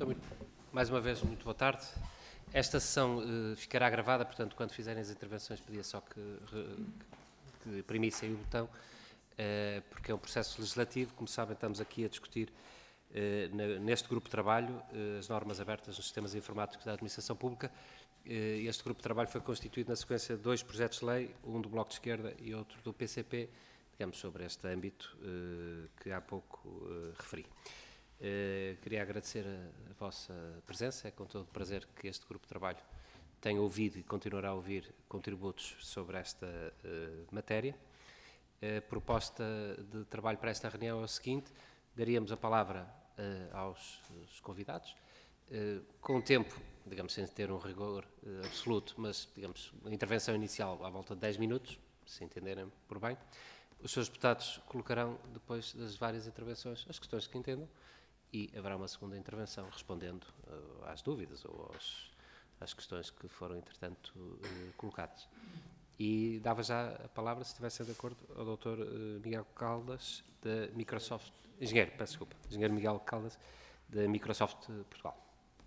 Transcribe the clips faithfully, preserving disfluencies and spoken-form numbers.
Então, muito, mais uma vez, muito boa tarde. Esta sessão uh, ficará gravada, portanto, quando fizerem as intervenções, pedia só que, que primissem o botão, uh, porque é um processo legislativo. Como sabem, estamos aqui a discutir, uh, na, neste grupo de trabalho, uh, as normas abertas nos sistemas informáticos da administração pública. Uh, este grupo de trabalho foi constituído na sequência de dois projetos de lei, um do Bloco de Esquerda e outro do P C P, digamos, sobre este âmbito uh, que há pouco uh, referi. Uh, queria agradecer a, a vossa presença, é com todo o prazer que este grupo de trabalho tem ouvido e continuará a ouvir contributos sobre esta uh, matéria. A proposta de trabalho para esta reunião é o seguinte: daríamos a palavra uh, aos, aos convidados, uh, com o tempo, digamos, sem ter um rigor uh, absoluto, mas, digamos, a intervenção inicial à volta de dez minutos, se entenderem por bem. Os seus deputados colocarão, depois das várias intervenções, as questões que entendam, e haverá uma segunda intervenção respondendo uh, às dúvidas ou aos, às questões que foram, entretanto, uh, colocadas. E dava já a palavra, se estivessem de acordo, ao doutor uh, Miguel Caldas, da Microsoft, engenheiro, peço desculpa, engenheiro Miguel Caldas, da Microsoft Portugal.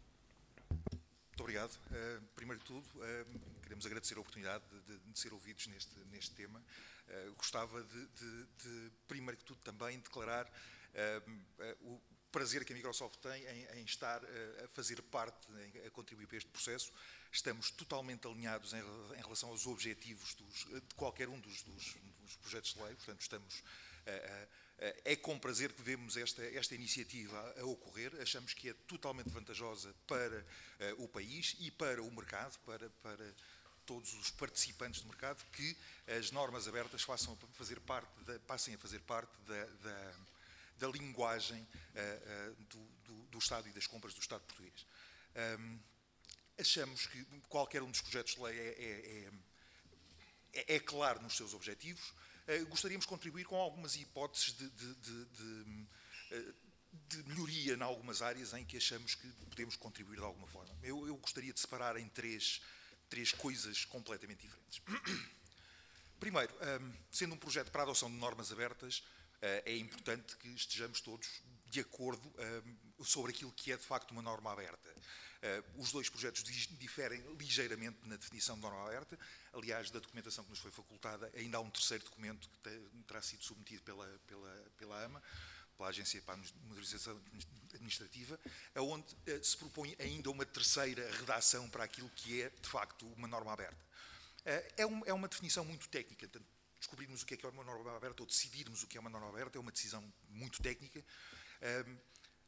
Muito obrigado. Uh, primeiro de tudo, uh, queremos agradecer a oportunidade de, de, de ser ouvidos neste, neste tema. Uh, gostava de, de, de, primeiro de tudo, também declarar uh, uh, o prazer que a Microsoft tem em, em estar uh, a fazer parte, em, a contribuir para este processo. Estamos totalmente alinhados em, em relação aos objetivos dos, de qualquer um dos, dos, dos projetos de lei, portanto, estamos... Uh, uh, É com prazer que vemos esta, esta iniciativa a, a ocorrer. Achamos que é totalmente vantajosa para uh, o país e para o mercado, para, para todos os participantes do mercado, que as normas abertas façam a fazer parte da, passem a fazer parte da, da, da linguagem uh, uh, do, do, do Estado e das compras do Estado português. Um, achamos que qualquer um dos projetos de lei é, é, é, é claro nos seus objetivos. Uh, gostaríamos de contribuir com algumas hipóteses de, de, de, de, de melhoria em algumas áreas em que achamos que podemos contribuir de alguma forma. Eu, eu gostaria de separar em três, três coisas completamente diferentes. Primeiro, um, sendo um projeto para a adoção de normas abertas, uh, é importante que estejamos todos de acordo um, sobre aquilo que é de facto uma norma aberta. Uh, os dois projetos diferem ligeiramente na definição de norma aberta. Aliás, da documentação que nos foi facultada, ainda há um terceiro documento que terá sido submetido pela, pela, pela AMA, pela Agência para a Modernização Administrativa, onde uh, se propõe ainda uma terceira redação para aquilo que é, de facto, uma norma aberta. Uh, é, um, é uma definição muito técnica. Portanto, descobrirmos o que é, que é uma norma aberta ou decidirmos o que é uma norma aberta é uma decisão muito técnica. Uh,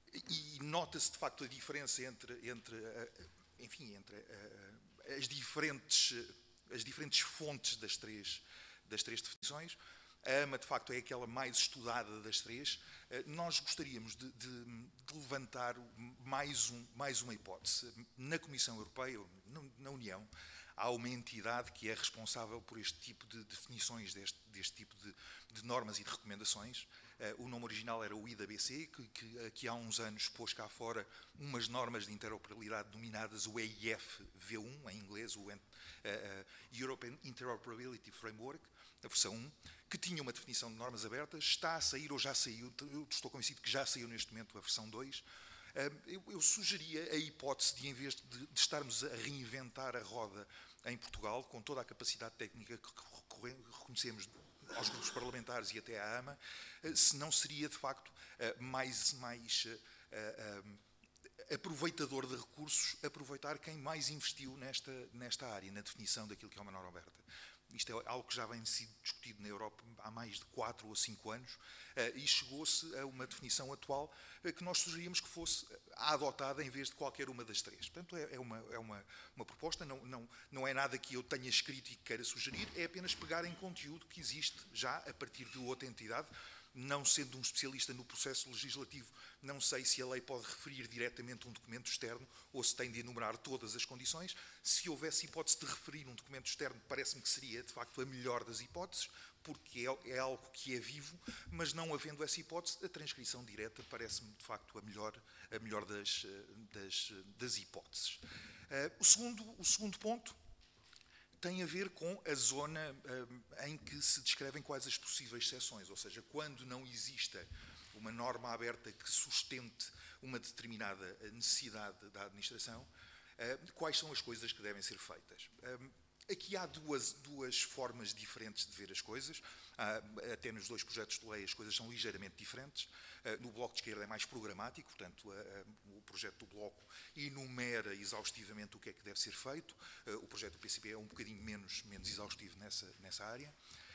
E nota-se, de facto, a diferença entre, entre, enfim, entre as diferentes, as diferentes fontes das três, das três definições. A AMA, de facto, é aquela mais estudada das três. Nós gostaríamos de, de, de levantar mais, um, mais uma hipótese. Na Comissão Europeia, na União, há uma entidade que é responsável por este tipo de definições, deste, deste tipo de, de normas e de recomendações. Uh, o nome original era o I D A B C, que, que, que há uns anos pôs cá fora umas normas de interoperabilidade denominadas o E I F V um, em inglês, o uh, uh, European Interoperability Framework, a versão um, que tinha uma definição de normas abertas, está a sair ou já saiu, eu estou convencido que já saiu neste momento a versão dois. Uh, eu, eu sugeria a hipótese de, em vez de, de estarmos a reinventar a roda em Portugal, com toda a capacidade técnica que reconhecemos aos grupos parlamentares e até à AMA, se não seria, de facto, mais, mais aproveitador de recursos, aproveitar quem mais investiu nesta, nesta área, na definição daquilo que é uma norma aberta. Isto é algo que já vem sido discutido na Europa há mais de quatro ou cinco anos e chegou-se a uma definição atual que nós sugeríamos que fosse adotada em vez de qualquer uma das três. Portanto, é uma, é uma, uma proposta, não, não, não é nada que eu tenha escrito e que queira sugerir, é apenas pegar em conteúdo que existe já a partir de outra entidade. Não sendo um especialista no processo legislativo, não sei se a lei pode referir diretamente um documento externo ou se tem de enumerar todas as condições. Se houvesse hipótese de referir um documento externo, parece-me que seria, de facto, a melhor das hipóteses, porque é, é algo que é vivo, mas não havendo essa hipótese, a transcrição direta parece-me, de facto, a melhor, a melhor das, das, das hipóteses. Uh, o, segundo, o segundo ponto tem a ver com a zona uh, em que se descrevem quais as possíveis exceções, ou seja, quando não exista uma norma aberta que sustente uma determinada necessidade da administração, quais são as coisas que devem ser feitas. Aqui há duas, duas formas diferentes de ver as coisas. Até nos dois projetos de lei as coisas são ligeiramente diferentes. No Bloco de Esquerda é mais programático, portanto, o projeto do Bloco enumera exaustivamente o que é que deve ser feito. O projeto do P C P é um bocadinho menos, menos exaustivo nessa, nessa área.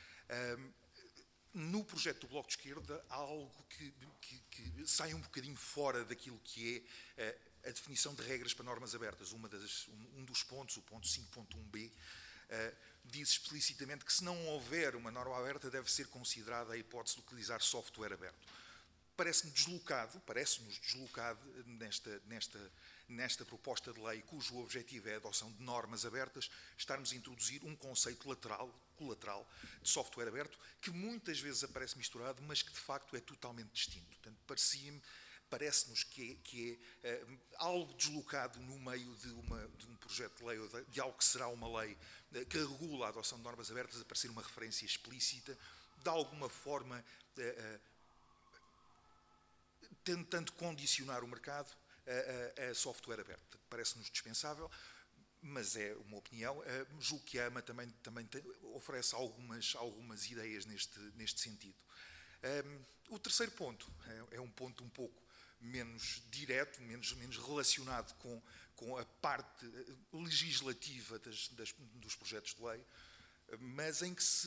No projeto do Bloco de Esquerda há algo que, que, que sai um bocadinho fora daquilo que é a definição de regras para normas abertas. Uma das, um dos pontos, o ponto cinco ponto um b, uh, diz explicitamente que se não houver uma norma aberta deve ser considerada a hipótese de utilizar software aberto. Parece-me deslocado, parece-nos deslocado nesta, nesta, nesta proposta de lei, cujo objetivo é a adoção de normas abertas, estarmos a introduzir um conceito lateral, colateral, de software aberto, que muitas vezes aparece misturado, mas que de facto é totalmente distinto. Portanto, parecia-me Parece-nos que é, que é uh, algo deslocado no meio de, uma, de um projeto de lei, ou de, de algo que será uma lei uh, que regula a adoção de normas abertas, aparecer uma referência explícita, de alguma forma uh, uh, tentando condicionar o mercado a, a, a software aberto. Parece-nos dispensável, mas é uma opinião. Uh, julgo que a AMA também, também tem, oferece algumas, algumas ideias neste, neste sentido. Um, o terceiro ponto é, é um ponto um pouco menos direto, menos, menos relacionado com, com a parte legislativa das, das, dos projetos de lei, mas em que se,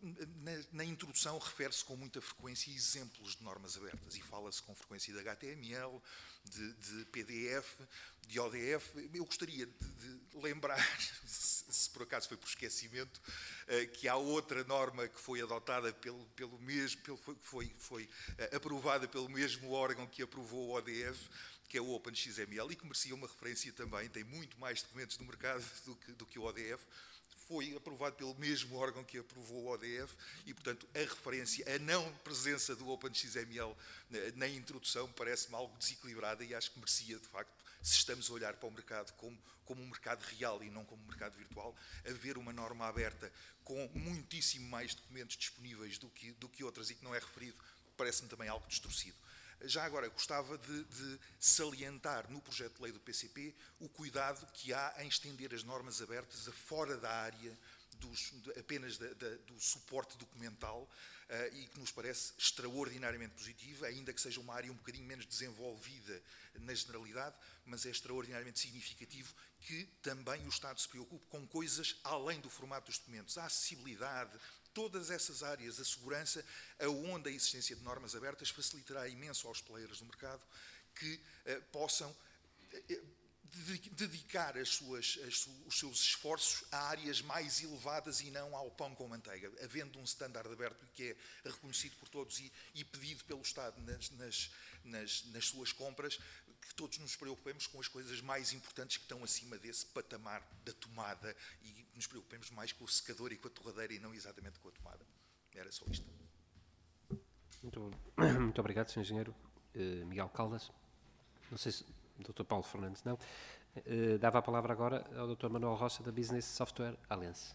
na, na introdução refere-se com muita frequência exemplos de normas abertas e fala-se com frequência de H T M L, de, de P D F, de O D F. Eu gostaria de, de lembrar, se, se por acaso foi por esquecimento, que há outra norma que foi adotada pelo, pelo mesmo, pelo, foi, foi aprovada pelo mesmo órgão que aprovou o O D F, que é o OpenXML, e que merecia uma referência também, tem muito mais documentos no mercado do que, do que o O D F. Foi aprovado pelo mesmo órgão que aprovou o O D F e, portanto, a referência, a não presença do OpenXML na introdução parece-me algo desequilibrada e acho que merecia, de facto, se estamos a olhar para o mercado como, como um mercado real e não como um mercado virtual, haver uma norma aberta com muitíssimo mais documentos disponíveis do que, do que outras e que não é referido, parece-me também algo distorcido. Já agora, gostava de, de salientar no projeto de lei do P C P o cuidado que há em estender as normas abertas a fora da área dos, de, apenas da, da, do suporte documental uh, e que nos parece extraordinariamente positivo, ainda que seja uma área um bocadinho menos desenvolvida na generalidade, mas é extraordinariamente significativo que também o Estado se preocupe com coisas além do formato dos documentos, a acessibilidade, todas essas áreas, a segurança, aonde a existência de normas abertas facilitará imenso aos players do mercado que uh, possam uh, dedicar as suas, as su, os seus esforços a áreas mais elevadas e não ao pão com manteiga, havendo um standard aberto que é reconhecido por todos e, e pedido pelo Estado nas, nas, nas, nas suas compras, que todos nos preocupemos com as coisas mais importantes que estão acima desse patamar da tomada e nos preocupemos mais com o secador e com a torradeira e não exatamente com a tomada. Era só isto. Muito, muito obrigado, senhor Engenheiro uh, Miguel Caldas. Não sei se o doutor Paulo Fernandes não. Uh, dava a palavra agora ao doutor Manuel Rocha, da Business Software Alliance.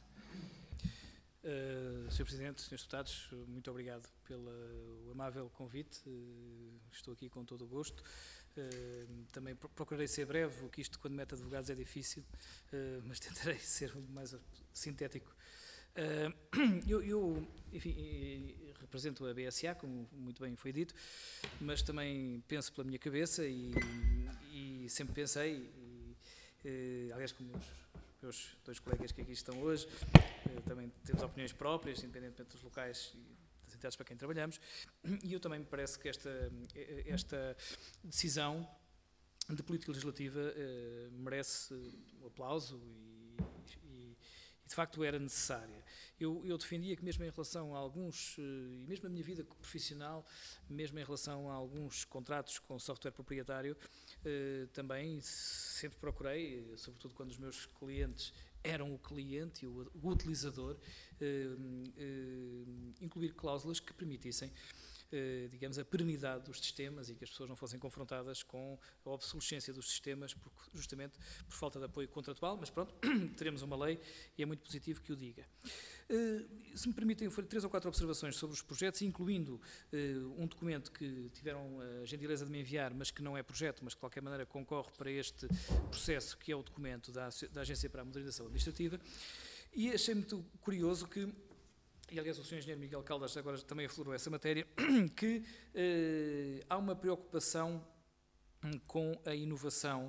Uh, senhor Presidente, senhores deputados, muito obrigado pelo amável convite. Uh, estou aqui com todo o gosto. Uh, também procurarei ser breve, que isto quando mete advogados é difícil, uh, mas tentarei ser o mais sintético. Uh, eu, eu enfim, represento a B S A, como muito bem foi dito, mas também penso pela minha cabeça e, e sempre pensei, e, e, aliás, como os meus dois colegas que aqui estão hoje, uh, também temos opiniões próprias, independentemente dos locais e das entidades para quem trabalhamos, e eu também me parece que esta, esta decisão de política legislativa uh, merece um aplauso e, e, e de facto era necessária. Eu, eu defendia que mesmo em relação a alguns, e mesmo na minha vida profissional, mesmo em relação a alguns contratos com software proprietário, eh, também sempre procurei, sobretudo quando os meus clientes eram o cliente e o, o utilizador, eh, eh, incluir cláusulas que permitissem eh, digamos, a perenidade dos sistemas e que as pessoas não fossem confrontadas com a obsolescência dos sistemas, porque, justamente por falta de apoio contratual, mas pronto, teremos uma lei e é muito positivo que o diga. Uh, se me permitem, foi três ou quatro observações sobre os projetos, incluindo uh, um documento que tiveram a gentileza de me enviar, mas que não é projeto, mas de qualquer maneira concorre para este processo, que é o documento da, da Agência para a Modernização Administrativa, e achei muito curioso que, e aliás o senhor Engenheiro Miguel Caldas agora também aflorou essa matéria, que uh, há uma preocupação com a inovação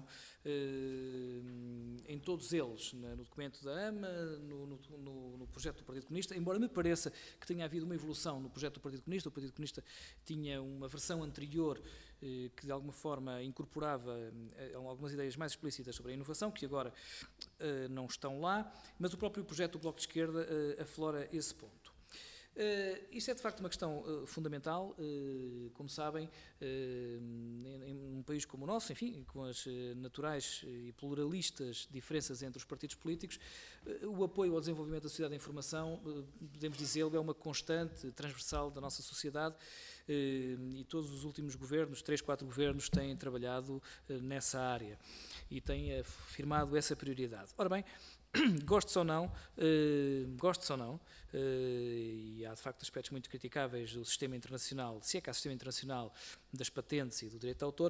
eh, em todos eles, no documento da AMA, no, no, no projeto do Partido Comunista, embora me pareça que tenha havido uma evolução no projeto do Partido Comunista. O Partido Comunista tinha uma versão anterior eh, que de alguma forma incorporava eh, algumas ideias mais explícitas sobre a inovação, que agora eh, não estão lá, mas o próprio projeto do Bloco de Esquerda eh, aflora esse ponto. Uh, isto é de facto uma questão uh, fundamental, uh, como sabem, uh, em, em um país como o nosso, enfim, com as uh, naturais e pluralistas diferenças entre os partidos políticos, uh, o apoio ao desenvolvimento da sociedade da informação, uh, podemos dizê-lo, é uma constante transversal da nossa sociedade, uh, e todos os últimos governos, três, quatro governos, têm trabalhado uh, nessa área e têm afirmado essa prioridade. Ora bem, gostes ou não, uh, gostes ou não, uh, e há de facto aspectos muito criticáveis do sistema internacional, se é que há sistema internacional das patentes e do direito de autor.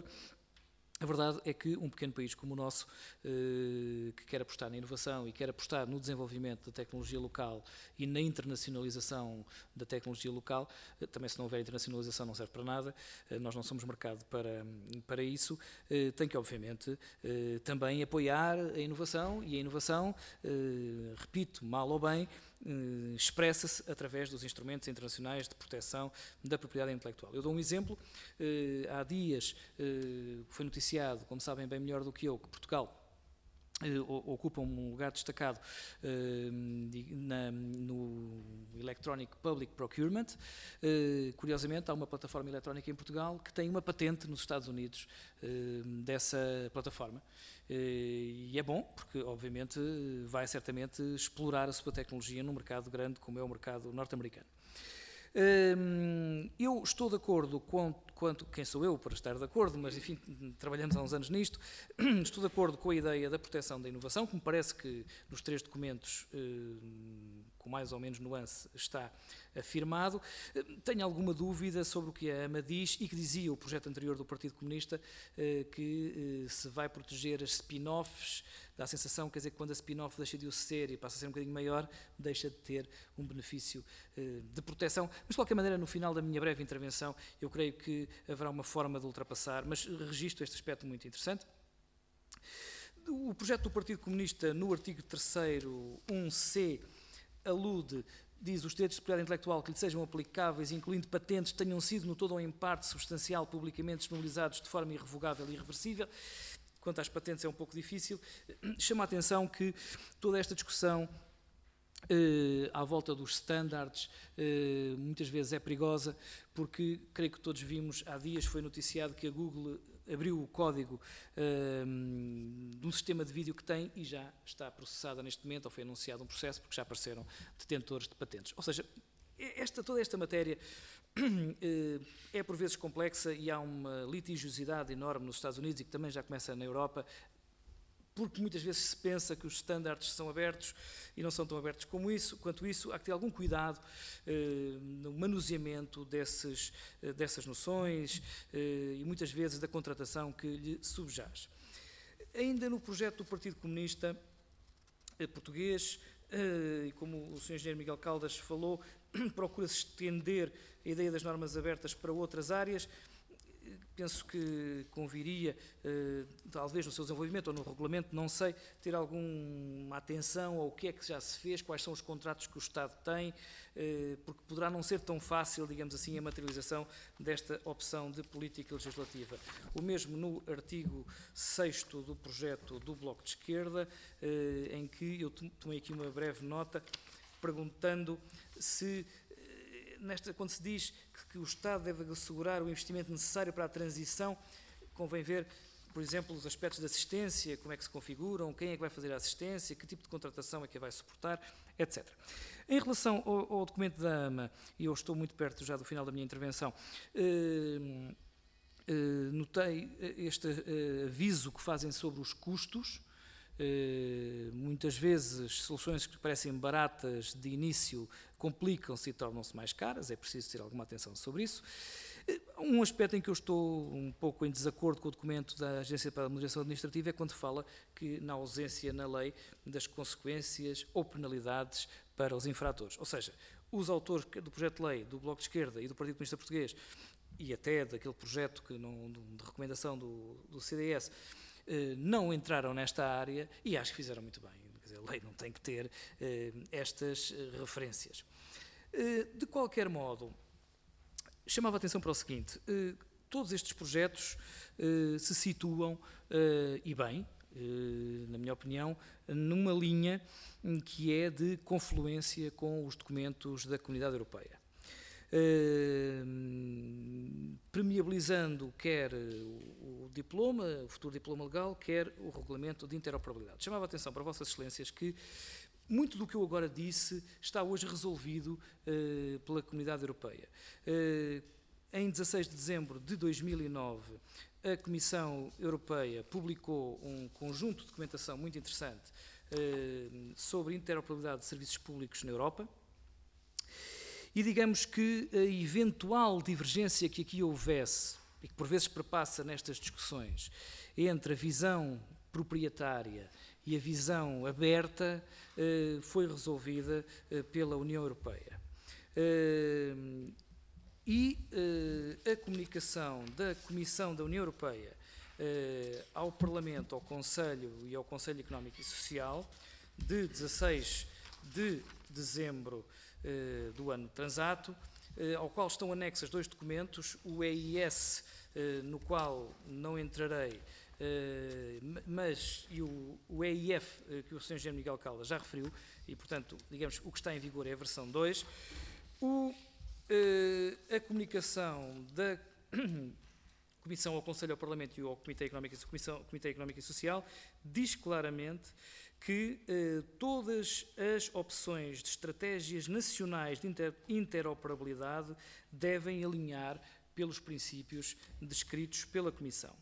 A verdade é que um pequeno país como o nosso, eh, que quer apostar na inovação e quer apostar no desenvolvimento da tecnologia local e na internacionalização da tecnologia local, eh, também se não houver internacionalização não serve para nada, eh, nós não somos mercado para, para isso, eh, tem que obviamente eh, também apoiar a inovação, e a inovação, eh, repito, mal ou bem, Uh, expressa-se através dos instrumentos internacionais de proteção da propriedade intelectual. Eu dou um exemplo. Uh, há dias uh, foi noticiado, como sabem bem melhor do que eu, que Portugal uh, ocupa um lugar destacado uh, na, no Electronic Public Procurement. Uh, curiosamente, há uma plataforma eletrónica em Portugal que tem uma patente nos Estados Unidos uh, dessa plataforma. E é bom, porque obviamente vai certamente explorar a sua tecnologia num mercado grande como é o mercado norte-americano. Eu estou de acordo com, quanto, quem sou eu para estar de acordo, mas enfim, trabalhamos há uns anos nisto, estou de acordo com a ideia da proteção da inovação, que me parece que nos três documentos, com mais ou menos nuance, está afirmado. Tenho alguma dúvida sobre o que a AMA diz e que dizia o projeto anterior do Partido Comunista, que se vai proteger as spin-offs. Dá a sensação, quer dizer, que quando a spin-off deixa de o ser e passa a ser um bocadinho maior, deixa de ter um benefício de proteção. Mas, de qualquer maneira, no final da minha breve intervenção, eu creio que haverá uma forma de ultrapassar, mas registro este aspecto muito interessante. O projeto do Partido Comunista, no artigo terceiro, um C, alude, diz, os direitos de propriedade intelectual que lhe sejam aplicáveis, incluindo patentes, tenham sido, no todo ou em parte substancial, publicamente disponibilizados de forma irrevogável e irreversível. Quanto às patentes é um pouco difícil. Chama a atenção que toda esta discussão eh, à volta dos standards eh, muitas vezes é perigosa, porque creio que todos vimos, há dias foi noticiado que a Google abriu o código eh, de um sistema de vídeo que tem e já está processada neste momento, ou foi anunciado um processo, porque já apareceram detentores de patentes. Ou seja, esta, toda esta matéria é por vezes complexa e há uma litigiosidade enorme nos Estados Unidos e que também já começa na Europa, porque muitas vezes se pensa que os estándares são abertos e não são tão abertos como isso. Quanto isso, há que ter algum cuidado eh, no manuseamento desses, eh, dessas noções eh, e muitas vezes da contratação que lhe subjaz. Ainda no projeto do Partido Comunista eh, Português, eh, e como o senhor Engenheiro Miguel Caldas falou, procura-se estender a ideia das normas abertas para outras áreas. Penso que conviria, eh, talvez no seu desenvolvimento ou no regulamento, não sei, ter alguma atenção ao que é que já se fez, quais são os contratos que o Estado tem, eh, porque poderá não ser tão fácil, digamos assim, a materialização desta opção de política legislativa. O mesmo no artigo sexto do projeto do Bloco de Esquerda, eh, em que eu tomei aqui uma breve nota, perguntando se, nesta, quando se diz que, que o Estado deve assegurar o investimento necessário para a transição, convém ver por exemplo, os aspectos de assistência, como é que se configuram, quem é que vai fazer a assistência, que tipo de contratação é que a vai suportar, etcétera. Em relação ao, ao documento da AMA, e eu estou muito perto já do final da minha intervenção, eh, eh, notei este eh, aviso que fazem sobre os custos. Uh, muitas vezes soluções que parecem baratas de início complicam-se e tornam-se mais caras, é preciso ter alguma atenção sobre isso. Uh, um aspecto em que eu estou um pouco em desacordo com o documento da Agência para a Moderação Administrativa é quando fala que, na ausência na lei, das consequências ou penalidades para os infratores. Ou seja, os autores do projeto de lei do Bloco de Esquerda e do Partido Comunista Português, e até daquele projeto que não, de recomendação do, do C D S, não entraram nesta área e acho que fizeram muito bem. Quer dizer, a lei não tem que ter eh, estas eh, referências. Eh, de qualquer modo, chamava a atenção para o seguinte, eh, todos estes projetos eh, se situam, eh, e bem, eh, na minha opinião, numa linha que é de confluência com os documentos da Comunidade Europeia. Uh, permeabilizando quer o, o diploma, o futuro diploma legal, quer o regulamento de interoperabilidade. Chamava a atenção para Vossas Excelências que muito do que eu agora disse está hoje resolvido uh, pela Comunidade Europeia. Uh, em dezasseis de dezembro de dois mil e nove, a Comissão Europeia publicou um conjunto de documentação muito interessante uh, sobre interoperabilidade de serviços públicos na Europa. E digamos que a eventual divergência que aqui houvesse, e que por vezes perpassa nestas discussões, entre a visão proprietária e a visão aberta, foi resolvida pela União Europeia. E a comunicação da Comissão da União Europeia ao Parlamento, ao Conselho e ao Conselho Económico e Social, de dezasseis de dezembro do ano transato, ao qual estão anexos dois documentos, o E I S, no qual não entrarei, mas e o, o E I F, que o senhor Engenheiro Miguel Caldas já referiu, e, portanto, digamos, o que está em vigor é a versão dois. O, a comunicação da Comissão ao Conselho, ao Parlamento e ao Comitê Económico, Comissão, Comitê Económico e Social diz claramente que eh, todas as opções de estratégias nacionais de inter, interoperabilidade devem alinhar pelos princípios descritos pela Comissão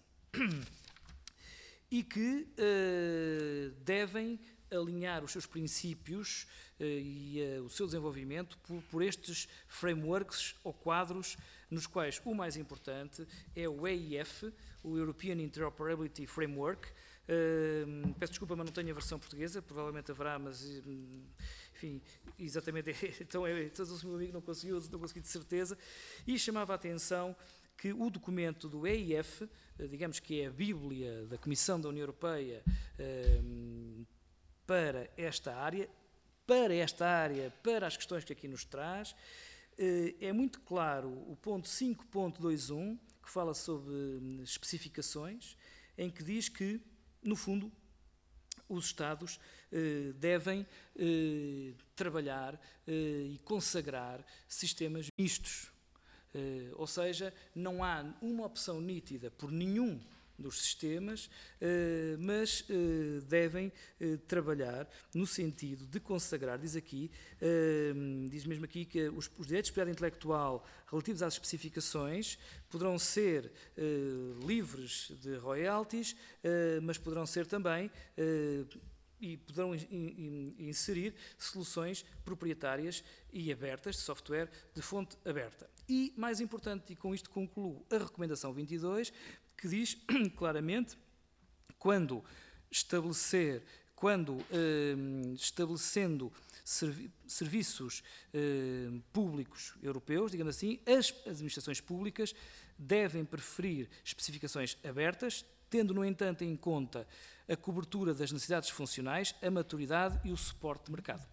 e que eh, devem alinhar os seus princípios eh, e eh, o seu desenvolvimento por, por estes frameworks ou quadros nos quais o mais importante é o E I F, o European Interoperability Framework. Uh, peço desculpa, mas não tenho a versão portuguesa, provavelmente haverá, mas, enfim, exatamente, então, é, então o meu amigo não conseguiu, não consegui de certeza, e chamava a atenção que o documento do E I F, digamos que é a Bíblia da Comissão da União Europeia uh, para esta área, para esta área, para as questões que aqui nos traz, uh, é muito claro o ponto cinco ponto vinte e um, que fala sobre especificações, em que diz que, no fundo, os Estados eh, devem eh, trabalhar eh, e consagrar sistemas mistos. Eh, ou seja, não há uma opção nítida por nenhum dos sistemas, eh, mas eh, devem eh, trabalhar no sentido de consagrar, diz aqui, eh, diz mesmo aqui que os, os direitos de propriedade intelectual relativos às especificações poderão ser eh, livres de royalties, eh, mas poderão ser também eh, e poderão in, in, inserir soluções proprietárias e abertas de software de fonte aberta. E, mais importante, e com isto concluo a recomendação vinte e dois, que diz claramente, quando estabelecer, quando eh, estabelecendo servi serviços eh, públicos europeus, digamos assim, as administrações públicas devem preferir especificações abertas, tendo, no entanto, em conta a cobertura das necessidades funcionais, a maturidade e o suporte de mercado.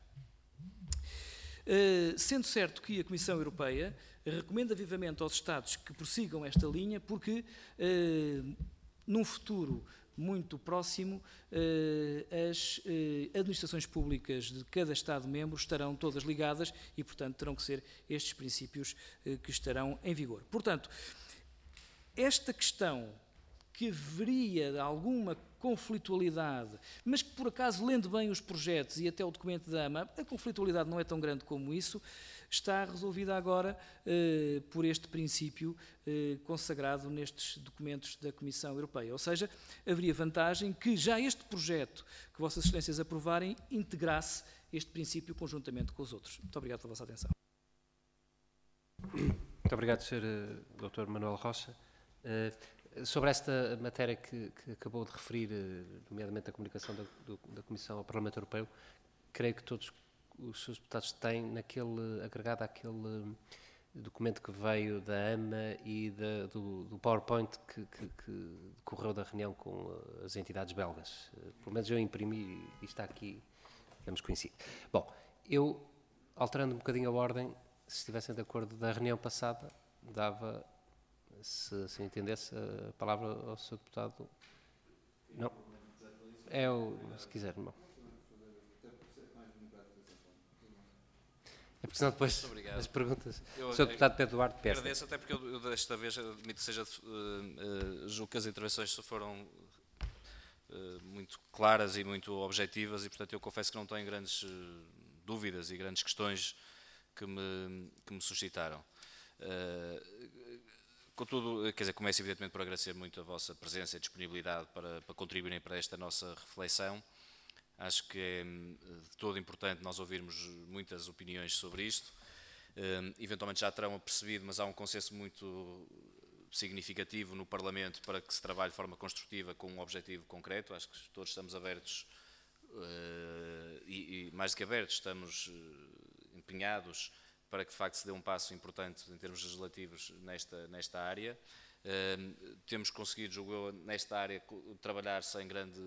Uh, sendo certo que a Comissão Europeia recomenda vivamente aos Estados que prossigam esta linha, porque uh, num futuro muito próximo uh, as uh, administrações públicas de cada Estado-membro estarão todas ligadas e, portanto, terão que ser estes princípios uh, que estarão em vigor. Portanto, esta questão que haveria alguma conflitualidade, mas que por acaso, lendo bem os projetos e até o documento da AMA, a conflitualidade não é tão grande como isso, está resolvida agora eh, por este princípio eh, consagrado nestes documentos da Comissão Europeia. Ou seja, haveria vantagem que já este projeto que Vossas Excelências aprovarem integrasse este princípio conjuntamente com os outros. Muito obrigado pela vossa atenção. Muito obrigado, senhor doutor Manuel Rocha. Uh, sobre esta matéria que, que acabou de referir, uh, nomeadamente a comunicação da, do, da Comissão ao Parlamento Europeu, creio que todos os seus deputados têm naquele, agregado àquele uh, documento que veio da AMA e da, do, do PowerPoint que, que, que decorreu da reunião com uh, as entidades belgas. Uh, pelo menos eu imprimi e está aqui, digamos, conhecido. Bom, eu, alterando um bocadinho a ordem, se estivessem de acordo da reunião passada, dava, se, se entendesse, a palavra ao senhor deputado. Não. É o, se quiser, não. É porque senão depois as perguntas. Eu, o senhor deputado Pedro Duarte Pérez. Agradeço, até porque eu, eu desta vez, admito que seja, uh, uh, julgo que as intervenções foram uh, muito claras e muito objetivas e, portanto, eu confesso que não tenho grandes uh, dúvidas e grandes questões que me, que me suscitaram. Uh, contudo, quer dizer, começo evidentemente por agradecer muito a vossa presença e disponibilidade para, para contribuírem para esta nossa reflexão. Acho que é de todo importante nós ouvirmos muitas opiniões sobre isto. Uh, eventualmente já terão percebido, mas há um consenso muito significativo no Parlamento para que se trabalhe de forma construtiva com um objetivo concreto. Acho que todos estamos abertos uh, e, e mais do que abertos, estamos uh, empenhados para que de facto se dê um passo importante em termos legislativos nesta, nesta área. Uh, temos conseguido, julgo eu, nesta área trabalhar sem grande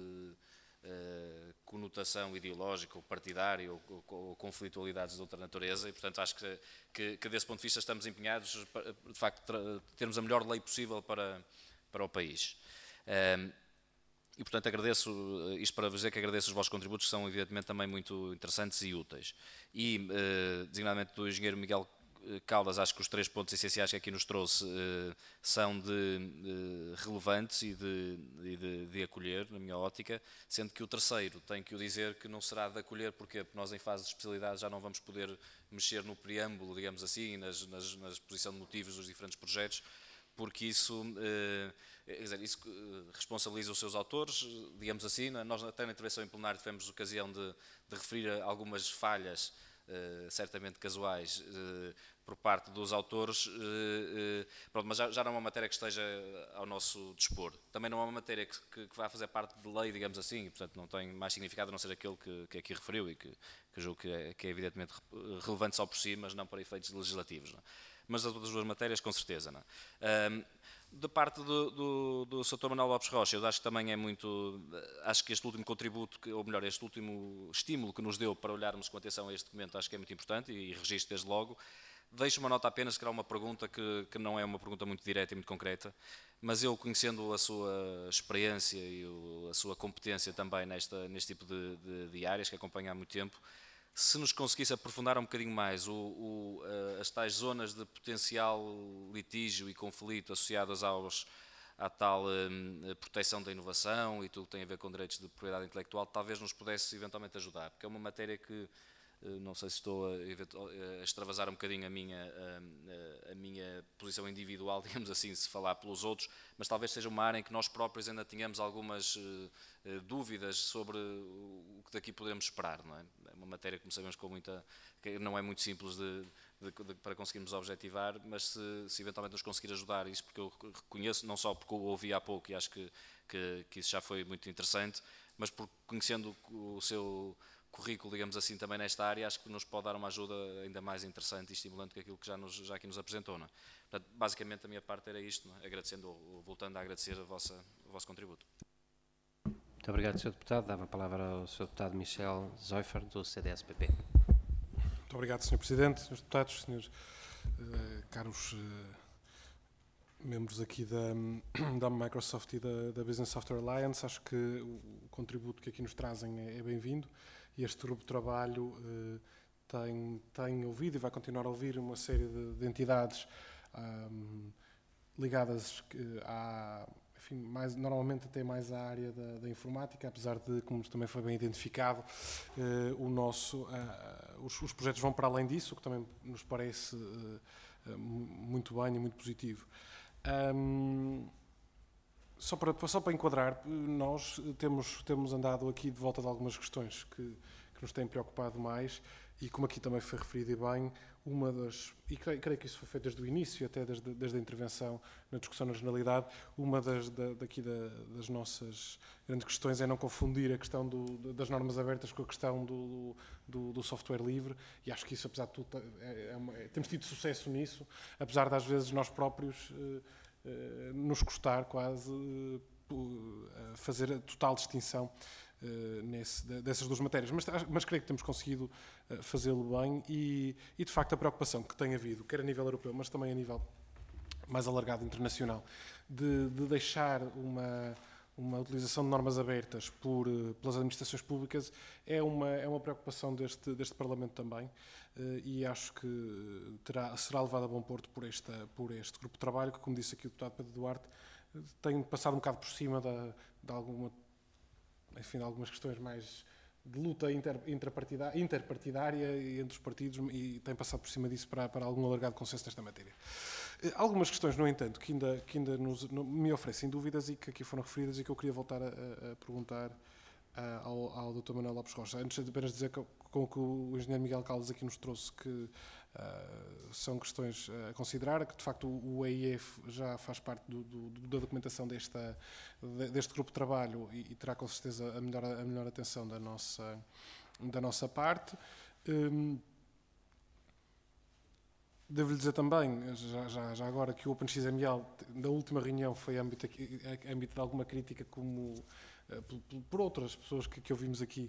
uh, conotação ideológica ou partidária ou, ou, ou conflitualidades de outra natureza e, portanto, acho que, que, que desse ponto de vista estamos empenhados para, de facto, termos a melhor lei possível para, para o país. Uh, E, portanto, agradeço, isto para vos dizer que agradeço os vossos contributos, que são, evidentemente, também muito interessantes e úteis. E, eh, designadamente do engenheiro Miguel Caldas, acho que os três pontos essenciais que aqui nos trouxe eh, são de, de relevantes e, de, e de, de acolher, na minha ótica, sendo que o terceiro, tenho que o dizer que não será de acolher, porque nós, em fase de especialidade, já não vamos poder mexer no preâmbulo, digamos assim, nas, nas, na exposição de motivos dos diferentes projetos, porque isso, eh, quer dizer, isso responsabiliza os seus autores, digamos assim. Nós até na intervenção em plenário tivemos ocasião de, de referir a algumas falhas, eh, certamente casuais, eh, por parte dos autores, eh, eh, pronto, mas já, já não é uma matéria que esteja ao nosso dispor. Também não é uma matéria que, que, que vai fazer parte de lei, digamos assim, e, portanto não tem mais significado a não ser aquele que, que aqui referiu e que, que julgo que é, que é evidentemente relevante só por si, mas não para efeitos legislativos. Não é? Mas as outras duas matérias, com certeza. Não é? Um, da parte do, do, do doutor Manuel Lopes Rocha, eu acho que também é muito, acho que este último contributo, ou melhor, este último estímulo que nos deu para olharmos com atenção a este documento, acho que é muito importante e, e registro desde logo. Deixo uma nota apenas, que era uma pergunta que, que não é uma pergunta muito direta e muito concreta, mas eu, conhecendo a sua experiência e o, a sua competência também nesta, neste tipo de, de, de áreas, que acompanha há muito tempo, se nos conseguisse aprofundar um bocadinho mais o, o, as tais zonas de potencial litígio e conflito associadas aos, à tal um, proteção da inovação e tudo que tem a ver com direitos de propriedade intelectual, talvez nos pudesse eventualmente ajudar, porque é uma matéria que, não sei se estou a, a extravasar um bocadinho a minha, a, a minha posição individual, digamos assim, se falar pelos outros, mas talvez seja uma área em que nós próprios ainda tenhamos algumas uh, dúvidas sobre o que daqui podemos esperar, não é? É uma matéria, como sabemos, com muita, que não é muito simples de, de, de, para conseguirmos objetivar, mas se, se eventualmente nos conseguir ajudar, isso porque eu reconheço, não só porque o ouvi há pouco e acho que, que, que isso já foi muito interessante, mas porque conhecendo o seu currículo, digamos assim, também nesta área, acho que nos pode dar uma ajuda ainda mais interessante e estimulante que aquilo que já, nos, já aqui nos apresentou. Não é? Portanto, basicamente a minha parte era isto, não é? Agradecendo, voltando a agradecer a vossa, o vosso contributo. Muito obrigado, senhor Deputado. Dava a palavra ao senhor Deputado Michel Zoifer, do C D S P P. Muito obrigado, senhor Presidente, senhores Deputados, senhores uh, caros uh, membros aqui da, da Microsoft e da, da Business Software Alliance. Acho que o contributo que aqui nos trazem é, é bem-vindo e este grupo de trabalho uh, tem, tem ouvido e vai continuar a ouvir uma série de, de entidades um, ligadas à, enfim, mais, normalmente até mais à área da, da informática, apesar de, como também foi bem identificado, eh, o nosso, eh, os, os projetos vão para além disso, o que também nos parece eh, muito bem e muito positivo. Um, só, para, só para enquadrar, nós temos, temos andado aqui de volta de algumas questões que, que nos têm preocupado mais, e como aqui também foi referido e bem, uma das, e creio, creio que isso foi feito desde o início, até desde, desde a intervenção na discussão na generalidade, uma das, da, daqui da, das nossas grandes questões é não confundir a questão do, das normas abertas com a questão do, do, do software livre, e acho que isso, apesar de tudo, é, é uma, é, temos tido sucesso nisso, apesar de às vezes nós próprios eh, eh, nos custar quase eh, fazer a total distinção Uh, nesse, dessas duas matérias, mas, mas creio que temos conseguido uh, fazê-lo bem e, e, de facto, a preocupação que tem havido, quer a nível europeu, mas também a nível mais alargado internacional, de, de deixar uma, uma utilização de normas abertas por, uh, pelas administrações públicas é uma, é uma preocupação deste, deste Parlamento também, uh, e acho que terá, será levado a bom porto por, esta, por este grupo de trabalho, que, como disse aqui o deputado Pedro Duarte, tem passado um bocado por cima da, de alguma enfim, algumas questões mais de luta inter, interpartidária entre os partidos, e tem passado por cima disso para, para algum alargado consenso nesta matéria. Algumas questões, no entanto, que ainda, que ainda nos, me oferecem dúvidas e que aqui foram referidas e que eu queria voltar a, a perguntar a, ao, ao doutor Manuel Lopes Rocha. Antes de apenas dizer que, com o que o engenheiro Miguel Caldas aqui nos trouxe, que Uh, são questões a considerar, que de facto o, o E I F já faz parte do, do, da documentação desta, deste grupo de trabalho e, e terá com certeza a melhor, a melhor atenção da nossa, da nossa parte. Um, Devo-lhe dizer também, já, já, já agora, que o OpenXML, na última reunião, foi âmbito, âmbito de alguma crítica, como uh, por, por outras pessoas que, que ouvimos aqui,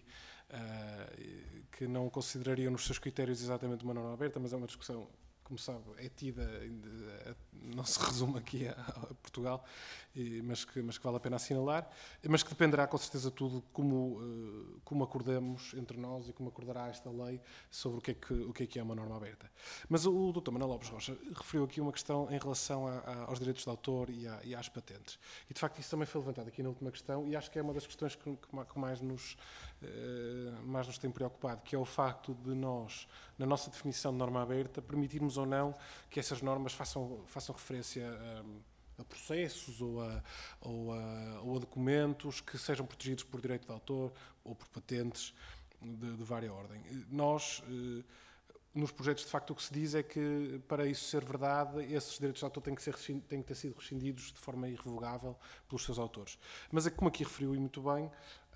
uh, que não considerariam nos seus critérios exatamente uma norma aberta, mas é uma discussão, como sabe, é tida, não se resume aqui a, a Portugal, e, mas, que, mas que vale a pena assinalar, mas que dependerá com certeza tudo como, uh, como acordamos entre nós e como acordará esta lei sobre o que é que, o que é, que é uma norma aberta. Mas o, o doutor Manuel Lopes Rocha referiu aqui uma questão em relação a, a, aos direitos de autor e, a, e às patentes. E de facto isso também foi levantado aqui na última questão, e acho que é uma das questões que, que mais, nos, uh, mais nos tem preocupado, que é o facto de nós, na nossa definição de norma aberta, permitirmos ou não que essas normas façam, façam referência a, a processos ou a, ou, a, ou a documentos que sejam protegidos por direito de autor ou por patentes de, de vária ordem. Nós, nos projetos, de facto, o que se diz é que, para isso ser verdade, esses direitos de autor têm que, ser, têm que ter sido rescindidos de forma irrevogável pelos seus autores. Mas, como aqui referiu e muito bem,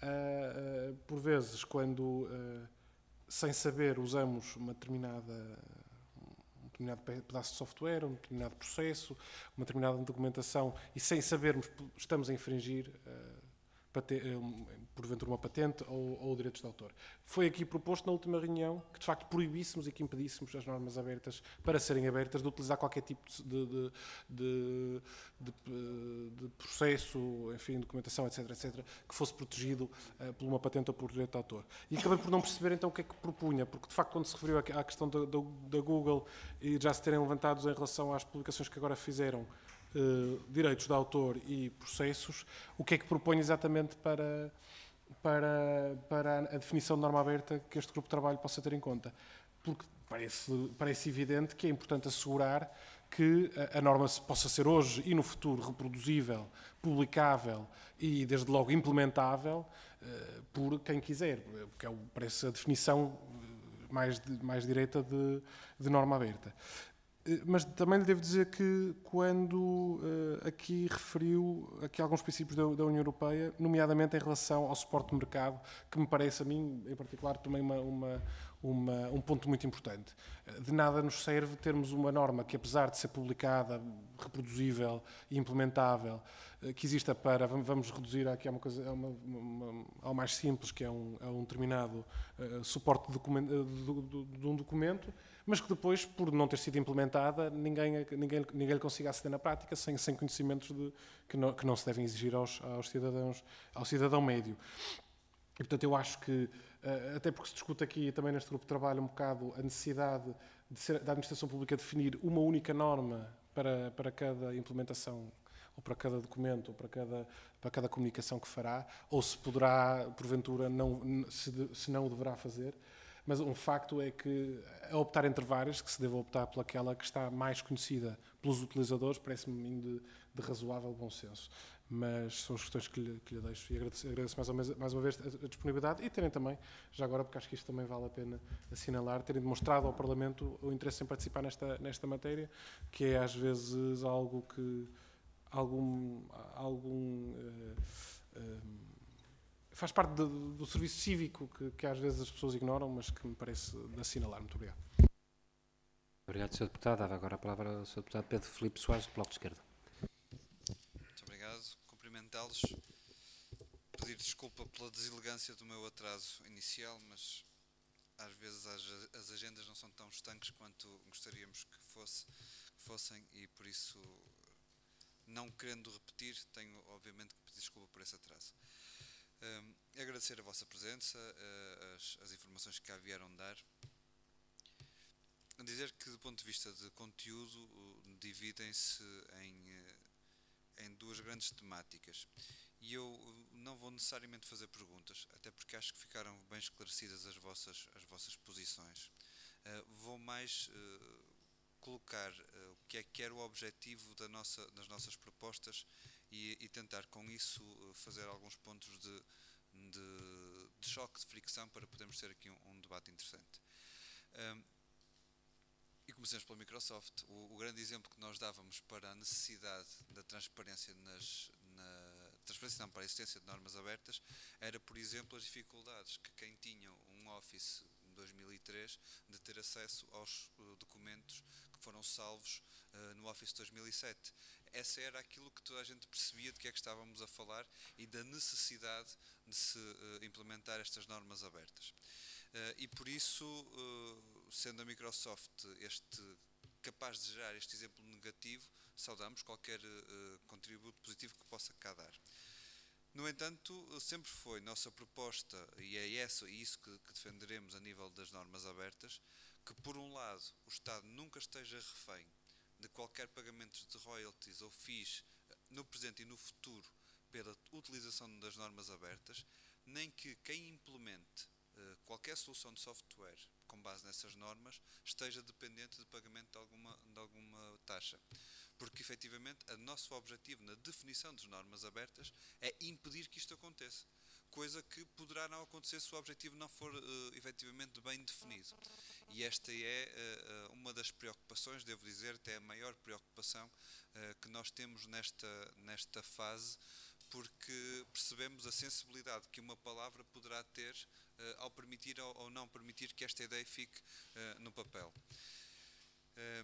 por vezes, quando, sem saber, usamos uma determinada... um determinado pedaço de software, um determinado processo, uma determinada documentação, e sem sabermos estamos a infringir uh, pate- um, porventura uma patente ou, ou direitos de autor. Foi aqui proposto na última reunião que de facto proibíssemos e que impedíssemos as normas abertas, para serem abertas, de utilizar qualquer tipo de, de, de, de, de processo, enfim, documentação, etc, etc, que fosse protegido uh, por uma patente ou por direito de autor. E acabei por não perceber então o que é que propunha, porque de facto quando se referiu à questão da, da, da Google e já se terem levantado em relação às publicações que agora fizeram, uh, direitos de autor e processos, o que é que propõe exatamente para... Para, para a definição de norma aberta que este grupo de trabalho possa ter em conta? Porque parece, parece evidente que é importante assegurar que a, a norma possa ser hoje e no futuro reproduzível, publicável e, desde logo, implementável uh, por quem quiser, porque é, parece a definição mais, de, mais direta de, de norma aberta. Mas também lhe devo dizer que quando uh, aqui referiu aqui alguns princípios da, da União Europeia, nomeadamente em relação ao suporte de mercado, que me parece a mim, em particular, também uma, uma, uma, um ponto muito importante. De nada nos serve termos uma norma que, apesar de ser publicada, reproduzível e implementável, uh, que exista para, vamos reduzir aqui a uma coisa, a uma, uma, ao mais simples, que é um, a um determinado uh, suporte de, documento, uh, de, de, de um documento, mas que depois, por não ter sido implementada, ninguém, ninguém, ninguém lhe consiga aceder na prática sem, sem conhecimentos de, que, não, que não se devem exigir aos, aos cidadãos, ao cidadão médio. E, portanto, eu acho que, até porque se discute aqui também neste grupo de trabalho um bocado a necessidade de ser, da administração pública definir uma única norma para, para cada implementação ou para cada documento, ou para cada, para cada comunicação que fará, ou se poderá, porventura, não, se, de, se não o deverá fazer. Mas um facto é que, a optar entre várias, que se deve optar pelaquela que está mais conhecida pelos utilizadores, parece-me de, de razoável bom senso. Mas são as questões que lhe, que lhe deixo. E agradeço, agradeço mais, uma vez, mais uma vez a, a disponibilidade e terem também, já agora, porque acho que isto também vale a pena assinalar, terem demonstrado ao Parlamento o interesse em participar nesta, nesta matéria, que é às vezes algo que algum, algum uh, uh, faz parte de, do serviço cívico que, que às vezes as pessoas ignoram, mas que me parece de assinalar. Muito obrigado. Obrigado, senhor Deputado. Dava agora a palavra ao senhor Deputado Pedro Filipe Soares, do Bloco de Esquerda. Muito obrigado. Cumprimentá-los. Pedir desculpa pela deselegância do meu atraso inicial, mas às vezes as, as agendas não são tão estanques quanto gostaríamos que, fosse, que fossem e por isso, não querendo repetir, tenho obviamente que pedir desculpa por esse atraso. Um, agradecer a vossa presença, uh, as, as informações que cá vieram dar. Dizer que, do ponto de vista de conteúdo, uh, dividem-se em, uh, em duas grandes temáticas. E eu uh, não vou necessariamente fazer perguntas, até porque acho que ficaram bem esclarecidas as vossas, as vossas posições. Uh, vou mais uh, colocar uh, o que é que era o objetivo da nossa, das nossas propostas e, e tentar com isso uh, fazer alguns pontos de, de, de choque, de fricção, para podermos ter aqui um, um debate interessante. Um, e começamos pela Microsoft. O, o grande exemplo que nós dávamos para a necessidade da transparência nas, na transparência não, para a existência de normas abertas era, por exemplo, as dificuldades que quem tinha um Office em dois mil e três de ter acesso aos uh, documentos que foram salvos uh, no Office dois mil e sete. Essa era aquilo que toda a gente percebia de que é que estávamos a falar e da necessidade de se uh, implementar estas normas abertas. Uh, e por isso, uh, sendo a Microsoft este, capaz de gerar este exemplo negativo, saudamos qualquer uh, contributo positivo que possa cá dar. No entanto, sempre foi nossa proposta, e é essa, isso que, que defenderemos a nível das normas abertas, que por um lado o Estado nunca esteja refém de qualquer pagamento de royalties ou fees no presente e no futuro pela utilização das normas abertas, nem que quem implemente uh, qualquer solução de software com base nessas normas esteja dependente de pagamento de alguma, de alguma taxa. Porque, efetivamente, o nosso objetivo na definição das normas abertas é impedir que isto aconteça. Coisa que poderá não acontecer se o objetivo não for, uh, efetivamente, bem definido. E esta é uh, uma das preocupações, devo dizer, até a maior preocupação uh, que nós temos nesta, nesta fase, porque percebemos a sensibilidade que uma palavra poderá ter uh, ao permitir ou, ou não permitir que esta ideia fique uh, no papel. Uh,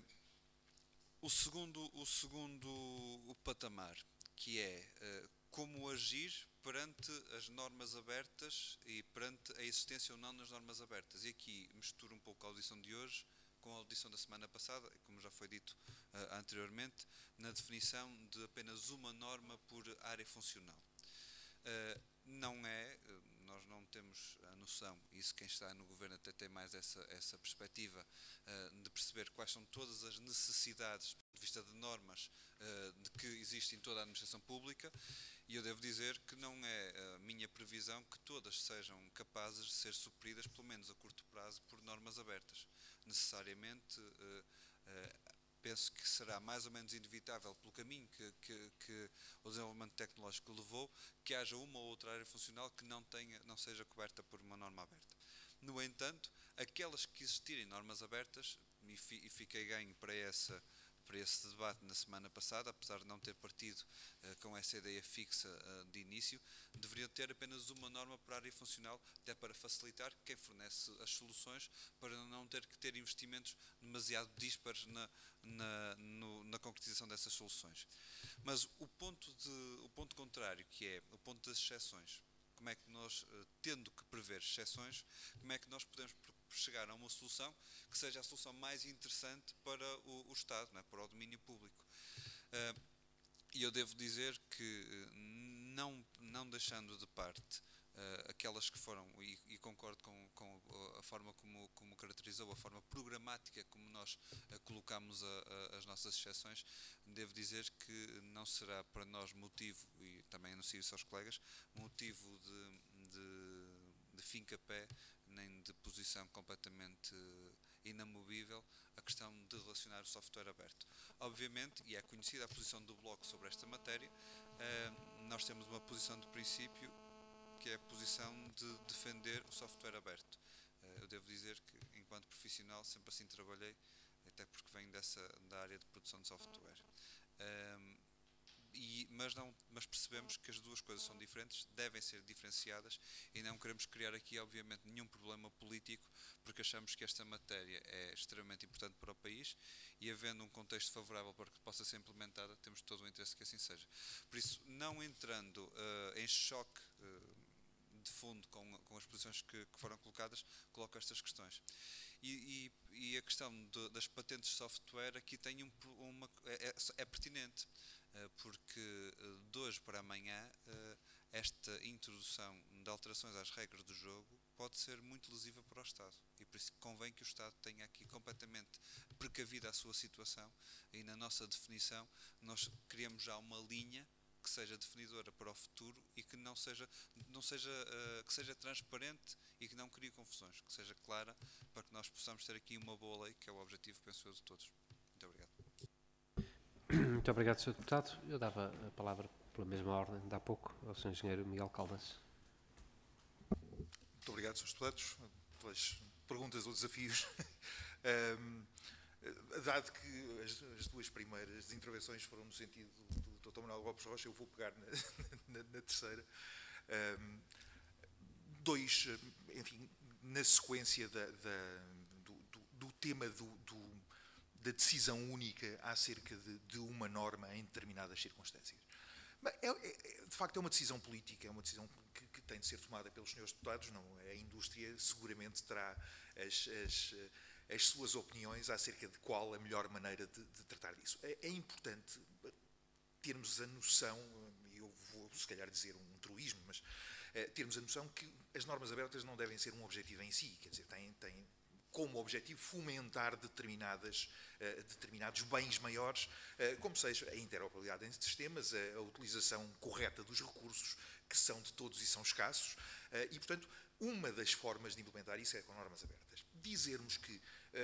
o segundo, o segundo o patamar, que é uh, como agir perante as normas abertas e perante a existência ou não das normas abertas. E aqui misturo um pouco a audição de hoje com a audição da semana passada, como já foi dito uh, anteriormente, na definição de apenas uma norma por área funcional. Uh, não é, nós não temos a noção, e isso quem está no governo até tem mais essa, essa perspectiva, uh, de perceber quais são todas as necessidades do ponto de vista de normas uh, de que existe em toda a administração pública, e eu devo dizer que não é a minha previsão que todas sejam capazes de ser supridas, pelo menos a curto prazo, por normas abertas. Necessariamente, uh, uh, penso que será mais ou menos inevitável, pelo caminho que, que, que o desenvolvimento tecnológico levou, que haja uma ou outra área funcional que não, tenha, não seja coberta por uma norma aberta. No entanto, aquelas que existirem normas abertas, e, fi, e fiquei ganho para, essa, para esse debate na semana passada, apesar de não ter partido uh, com essa ideia fixa uh, de início, deveriam ter apenas uma norma para a área funcional, até para facilitar quem fornece as soluções, para não ter que ter investimentos demasiado díspares na, na, no, na concretização dessas soluções. Mas o ponto, de, o ponto contrário, que é o ponto das exceções, como é que nós, tendo que prever exceções, como é que nós podemos chegar a uma solução que seja a solução mais interessante para o, o Estado, não é? Para o domínio público. E eu devo dizer que, não, não deixando de parte Uh, aquelas que foram, e, e concordo com, com a forma como, como caracterizou, a forma programática como nós uh, colocamos a, a, as nossas exceções, devo dizer que não será para nós motivo, e também anuncio isso aos colegas, motivo de, de, de fim-capé, nem de posição completamente inamovível, a questão de relacionar o software aberto. Obviamente, e é conhecida a posição do Bloco sobre esta matéria, uh, nós temos uma posição de princípio, que é a posição de defender o software aberto. Eu devo dizer que, enquanto profissional, sempre assim trabalhei, até porque venho dessa, da área de produção de software. Um, e, mas, não, mas percebemos que as duas coisas são diferentes, devem ser diferenciadas, e não queremos criar aqui, obviamente, nenhum problema político, porque achamos que esta matéria é extremamente importante para o país, e havendo um contexto favorável para que possa ser implementada, temos todo o interesse que assim seja. Por isso, não entrando uh, em choque uh, de fundo com, com as posições que, que foram colocadas, coloco estas questões. E, e, e a questão de, das patentes de software aqui tem um, uma, é, é pertinente, porque de hoje para amanhã esta introdução de alterações às regras do jogo pode ser muito lesiva para o Estado, e por isso convém que o Estado tenha aqui completamente precavido a sua situação, e na nossa definição nós criamos já uma linha que seja definidora para o futuro e que não seja, não seja, uh, que seja transparente e que não crie confusões, que seja clara, para que nós possamos ter aqui uma boa lei, que é o objetivo, penso eu, de todos. Muito obrigado. Muito obrigado, senhor Deputado. Eu dava a palavra pela mesma ordem de há pouco ao senhor Engenheiro Miguel Caldas. Muito obrigado, senhores Deputados, pelas perguntas ou desafios. um, Dado que as, as duas primeiras intervenções foram no sentido do doutor Manuel Lopes Rocha, eu vou pegar na, na, na terceira. Um, dois, enfim, na sequência da, da, do, do, do tema do, do, da decisão única acerca de, de uma norma em determinadas circunstâncias. É, é, de facto, é uma decisão política, é uma decisão que, que tem de ser tomada pelos senhores deputados. Não, a indústria seguramente terá as, as as suas opiniões acerca de qual a melhor maneira de, de tratar disso. É, é importante termos a noção, e eu vou se calhar dizer um truísmo, mas é, termos a noção que as normas abertas não devem ser um objetivo em si, quer dizer, têm, têm como objetivo fomentar determinadas, uh, determinados bens maiores, uh, como seja a interoperabilidade entre sistemas, a, a utilização correta dos recursos, que são de todos e são escassos, uh, e, portanto, uma das formas de implementar isso é com normas abertas. Dizermos que uh,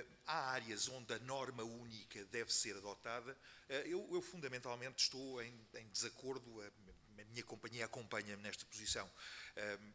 há áreas onde a norma única deve ser adotada, uh, eu, eu fundamentalmente estou em, em desacordo, a, a minha companhia acompanha-me nesta posição. Uh,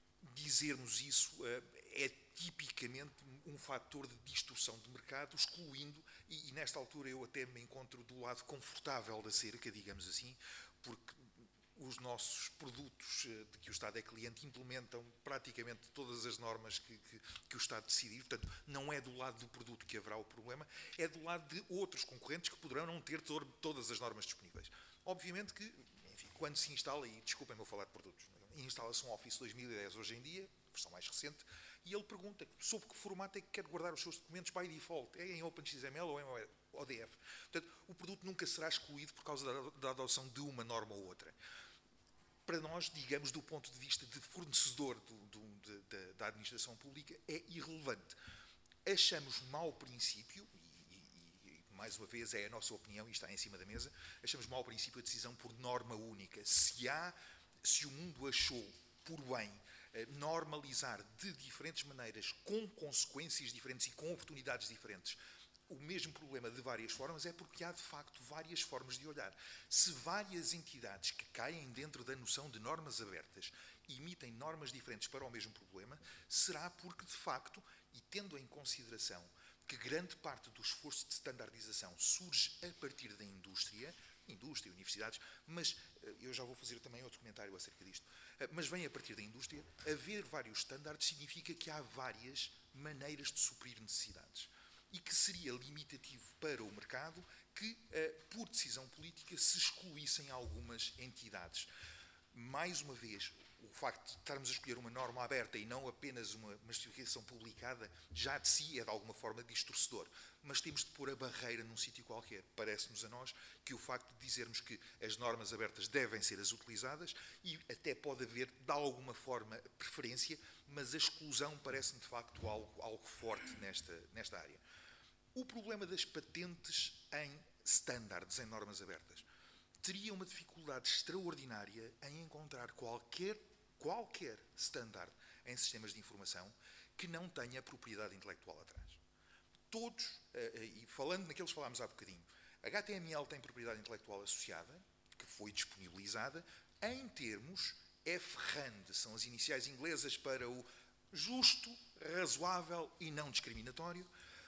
dizermos isso uh, é tipicamente um fator de distorção de mercado, excluindo, e, e nesta altura eu até me encontro do lado confortável da cerca, digamos assim, porque os nossos produtos de que o Estado é cliente implementam praticamente todas as normas que, que, que o Estado decidir. Portanto, não é do lado do produto que haverá o problema, é do lado de outros concorrentes que poderão não ter to todas as normas disponíveis. Obviamente que, enfim, quando se instala, e desculpem-me eu falar de produtos, instala-se um Office dois mil e dez hoje em dia, versão mais recente, e ele pergunta sob que formato é que quer guardar os seus documentos by default, é em OpenXML ou em O D F. Portanto, o produto nunca será excluído por causa da, da adoção de uma norma ou outra. Para nós, digamos, do ponto de vista de fornecedor do, do, de, de, da administração pública, é irrelevante. Achamos mau princípio, e, e, e mais uma vez é a nossa opinião e está em cima da mesa, achamos mau princípio a decisão por norma única. Se há, se o mundo achou por bem normalizar de diferentes maneiras, com consequências diferentes e com oportunidades diferentes, o mesmo problema de várias formas, é porque há de facto várias formas de olhar. Se várias entidades que caem dentro da noção de normas abertas emitem normas diferentes para o mesmo problema, será porque de facto, e tendo em consideração que grande parte do esforço de standardização surge a partir da indústria, indústria, universidades, mas eu já vou fazer também outro comentário acerca disto, mas vem a partir da indústria, haver vários estándares significa que há várias maneiras de suprir necessidades. E que seria limitativo para o mercado que, por decisão política, se excluíssem algumas entidades. Mais uma vez, o facto de estarmos a escolher uma norma aberta e não apenas uma, uma especificação publicada, já de si é de alguma forma distorcedor. Mas temos de pôr a barreira num sítio qualquer. Parece-nos a nós que o facto de dizermos que as normas abertas devem ser as utilizadas, e até pode haver de alguma forma preferência, mas a exclusão parece-me de facto algo, algo forte nesta, nesta área. O problema das patentes em standards, em normas abertas, teria uma dificuldade extraordinária em encontrar qualquer, qualquer standard em sistemas de informação que não tenha propriedade intelectual atrás. Todos, e falando naqueles que falámos há bocadinho, H T M L tem propriedade intelectual associada, que foi disponibilizada, em termos F R A N D, são as iniciais inglesas para o justo, razoável e não discriminatório.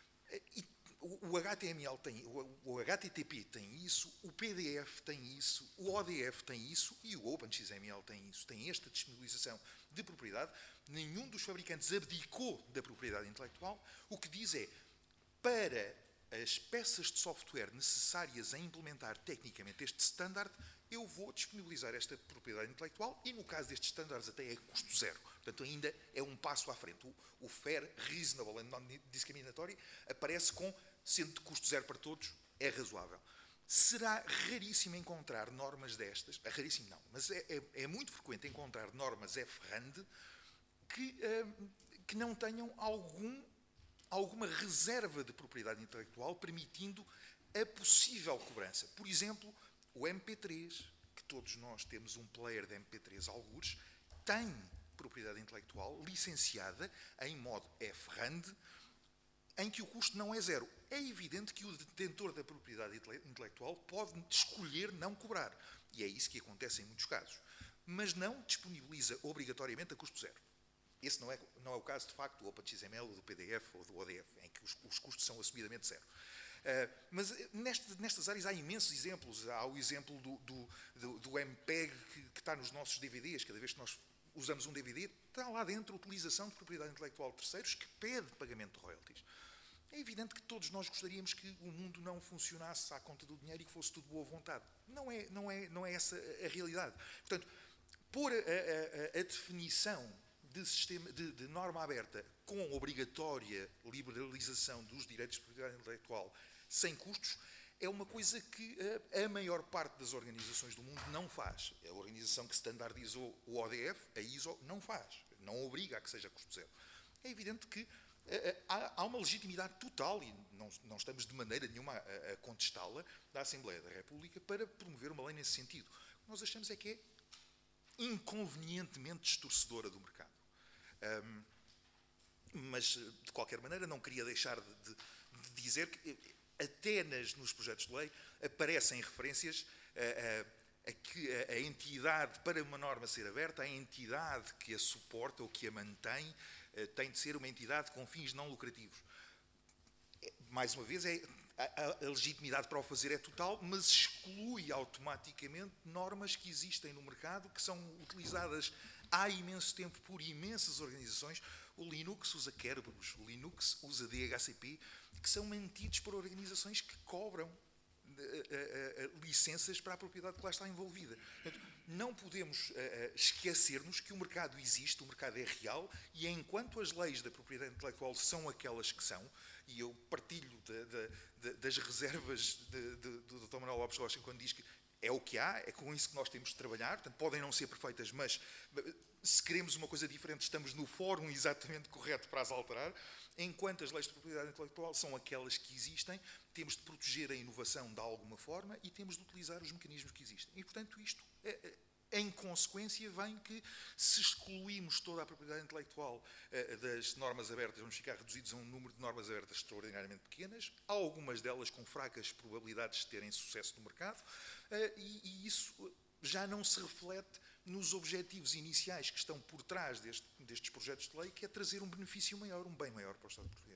E o H T M L tem, o H T T P tem isso, o P D F tem isso, o O D F tem isso e o OpenXML tem isso. Tem esta disponibilização de propriedade. Nenhum dos fabricantes abdicou da propriedade intelectual. O que diz é, para as peças de software necessárias a implementar tecnicamente este standard, eu vou disponibilizar esta propriedade intelectual e, no caso destes standards, até é custo zero. Portanto, ainda é um passo à frente. O, o fair, reasonable and non-discriminatory aparece com, sendo de custo zero para todos, é razoável. Será raríssimo encontrar normas destas, é raríssimo não, mas é, é, é muito frequente encontrar normas F R A N D que, uh, que não tenham algum, alguma reserva de propriedade intelectual permitindo a possível cobrança. Por exemplo, o M P três, que todos nós temos um player de M P três algures, tem propriedade intelectual licenciada em modo F R A N D, em que o custo não é zero. É evidente que o detentor da propriedade intelectual pode escolher não cobrar. E é isso que acontece em muitos casos. Mas não disponibiliza obrigatoriamente a custo zero. Esse não é, não é o caso, de facto, do OpenXML, do P D F ou do O D F, em que os, os custos são assumidamente zero. Uh, mas neste, nestas áreas há imensos exemplos. Há o exemplo do, do, do, do M P E G que, que está nos nossos D V Ds. Cada vez que nós usamos um D V D, está lá dentro a utilização de propriedade intelectual de terceiros que pede pagamento de royalties. É evidente que todos nós gostaríamos que o mundo não funcionasse à conta do dinheiro e que fosse tudo boa vontade. Não é, não é, não é essa a realidade. Portanto, pôr a, a, a definição de, sistema, de, de norma aberta com obrigatória liberalização dos direitos de propriedade intelectual sem custos é uma coisa que a, a maior parte das organizações do mundo não faz. A organização que standardizou o O D F, a I S O, não faz. Não obriga a que seja custo zero. É evidente que há uma legitimidade total, e não, não estamos de maneira nenhuma a, a contestá-la, da Assembleia da República para promover uma lei nesse sentido. O que nós achamos é que é inconvenientemente distorcedora do mercado. Um, mas, de qualquer maneira, não queria deixar de, de, de dizer que até nas, nos projetos de lei aparecem referências a, a, a que a, a entidade, para uma norma ser aberta, a entidade que a suporta ou que a mantém tem de ser uma entidade com fins não lucrativos. Mais uma vez, é, a, a legitimidade para o fazer é total, mas exclui automaticamente normas que existem no mercado, que são utilizadas há imenso tempo por imensas organizações. O Linux usa Kerberos, o Linux usa D H C P, que são mantidos por organizações que cobram uh, uh, uh, licenças para a propriedade que lá está envolvida. Portanto, não podemos uh, uh, esquecer-nos que o mercado existe, o mercado é real, e enquanto as leis da propriedade intelectual são aquelas que são, e eu partilho de, de, de, das reservas de, de, do doutor Manuel Lopes Rocha quando diz que é o que há, é com isso que nós temos de trabalhar, portanto, podem não ser perfeitas, mas se queremos uma coisa diferente, estamos no fórum exatamente correto para as alterar. Enquanto as leis de propriedade intelectual são aquelas que existem, temos de proteger a inovação de alguma forma e temos de utilizar os mecanismos que existem. E, portanto, isto, em consequência, vem que se excluímos toda a propriedade intelectual das normas abertas, vamos ficar reduzidos a um número de normas abertas extraordinariamente pequenas, algumas delas com fracas probabilidades de terem sucesso no mercado, e, e isso já não se reflete nos objetivos iniciais que estão por trás deste, destes projetos de lei, que é trazer um benefício maior, um bem maior para o Estado português.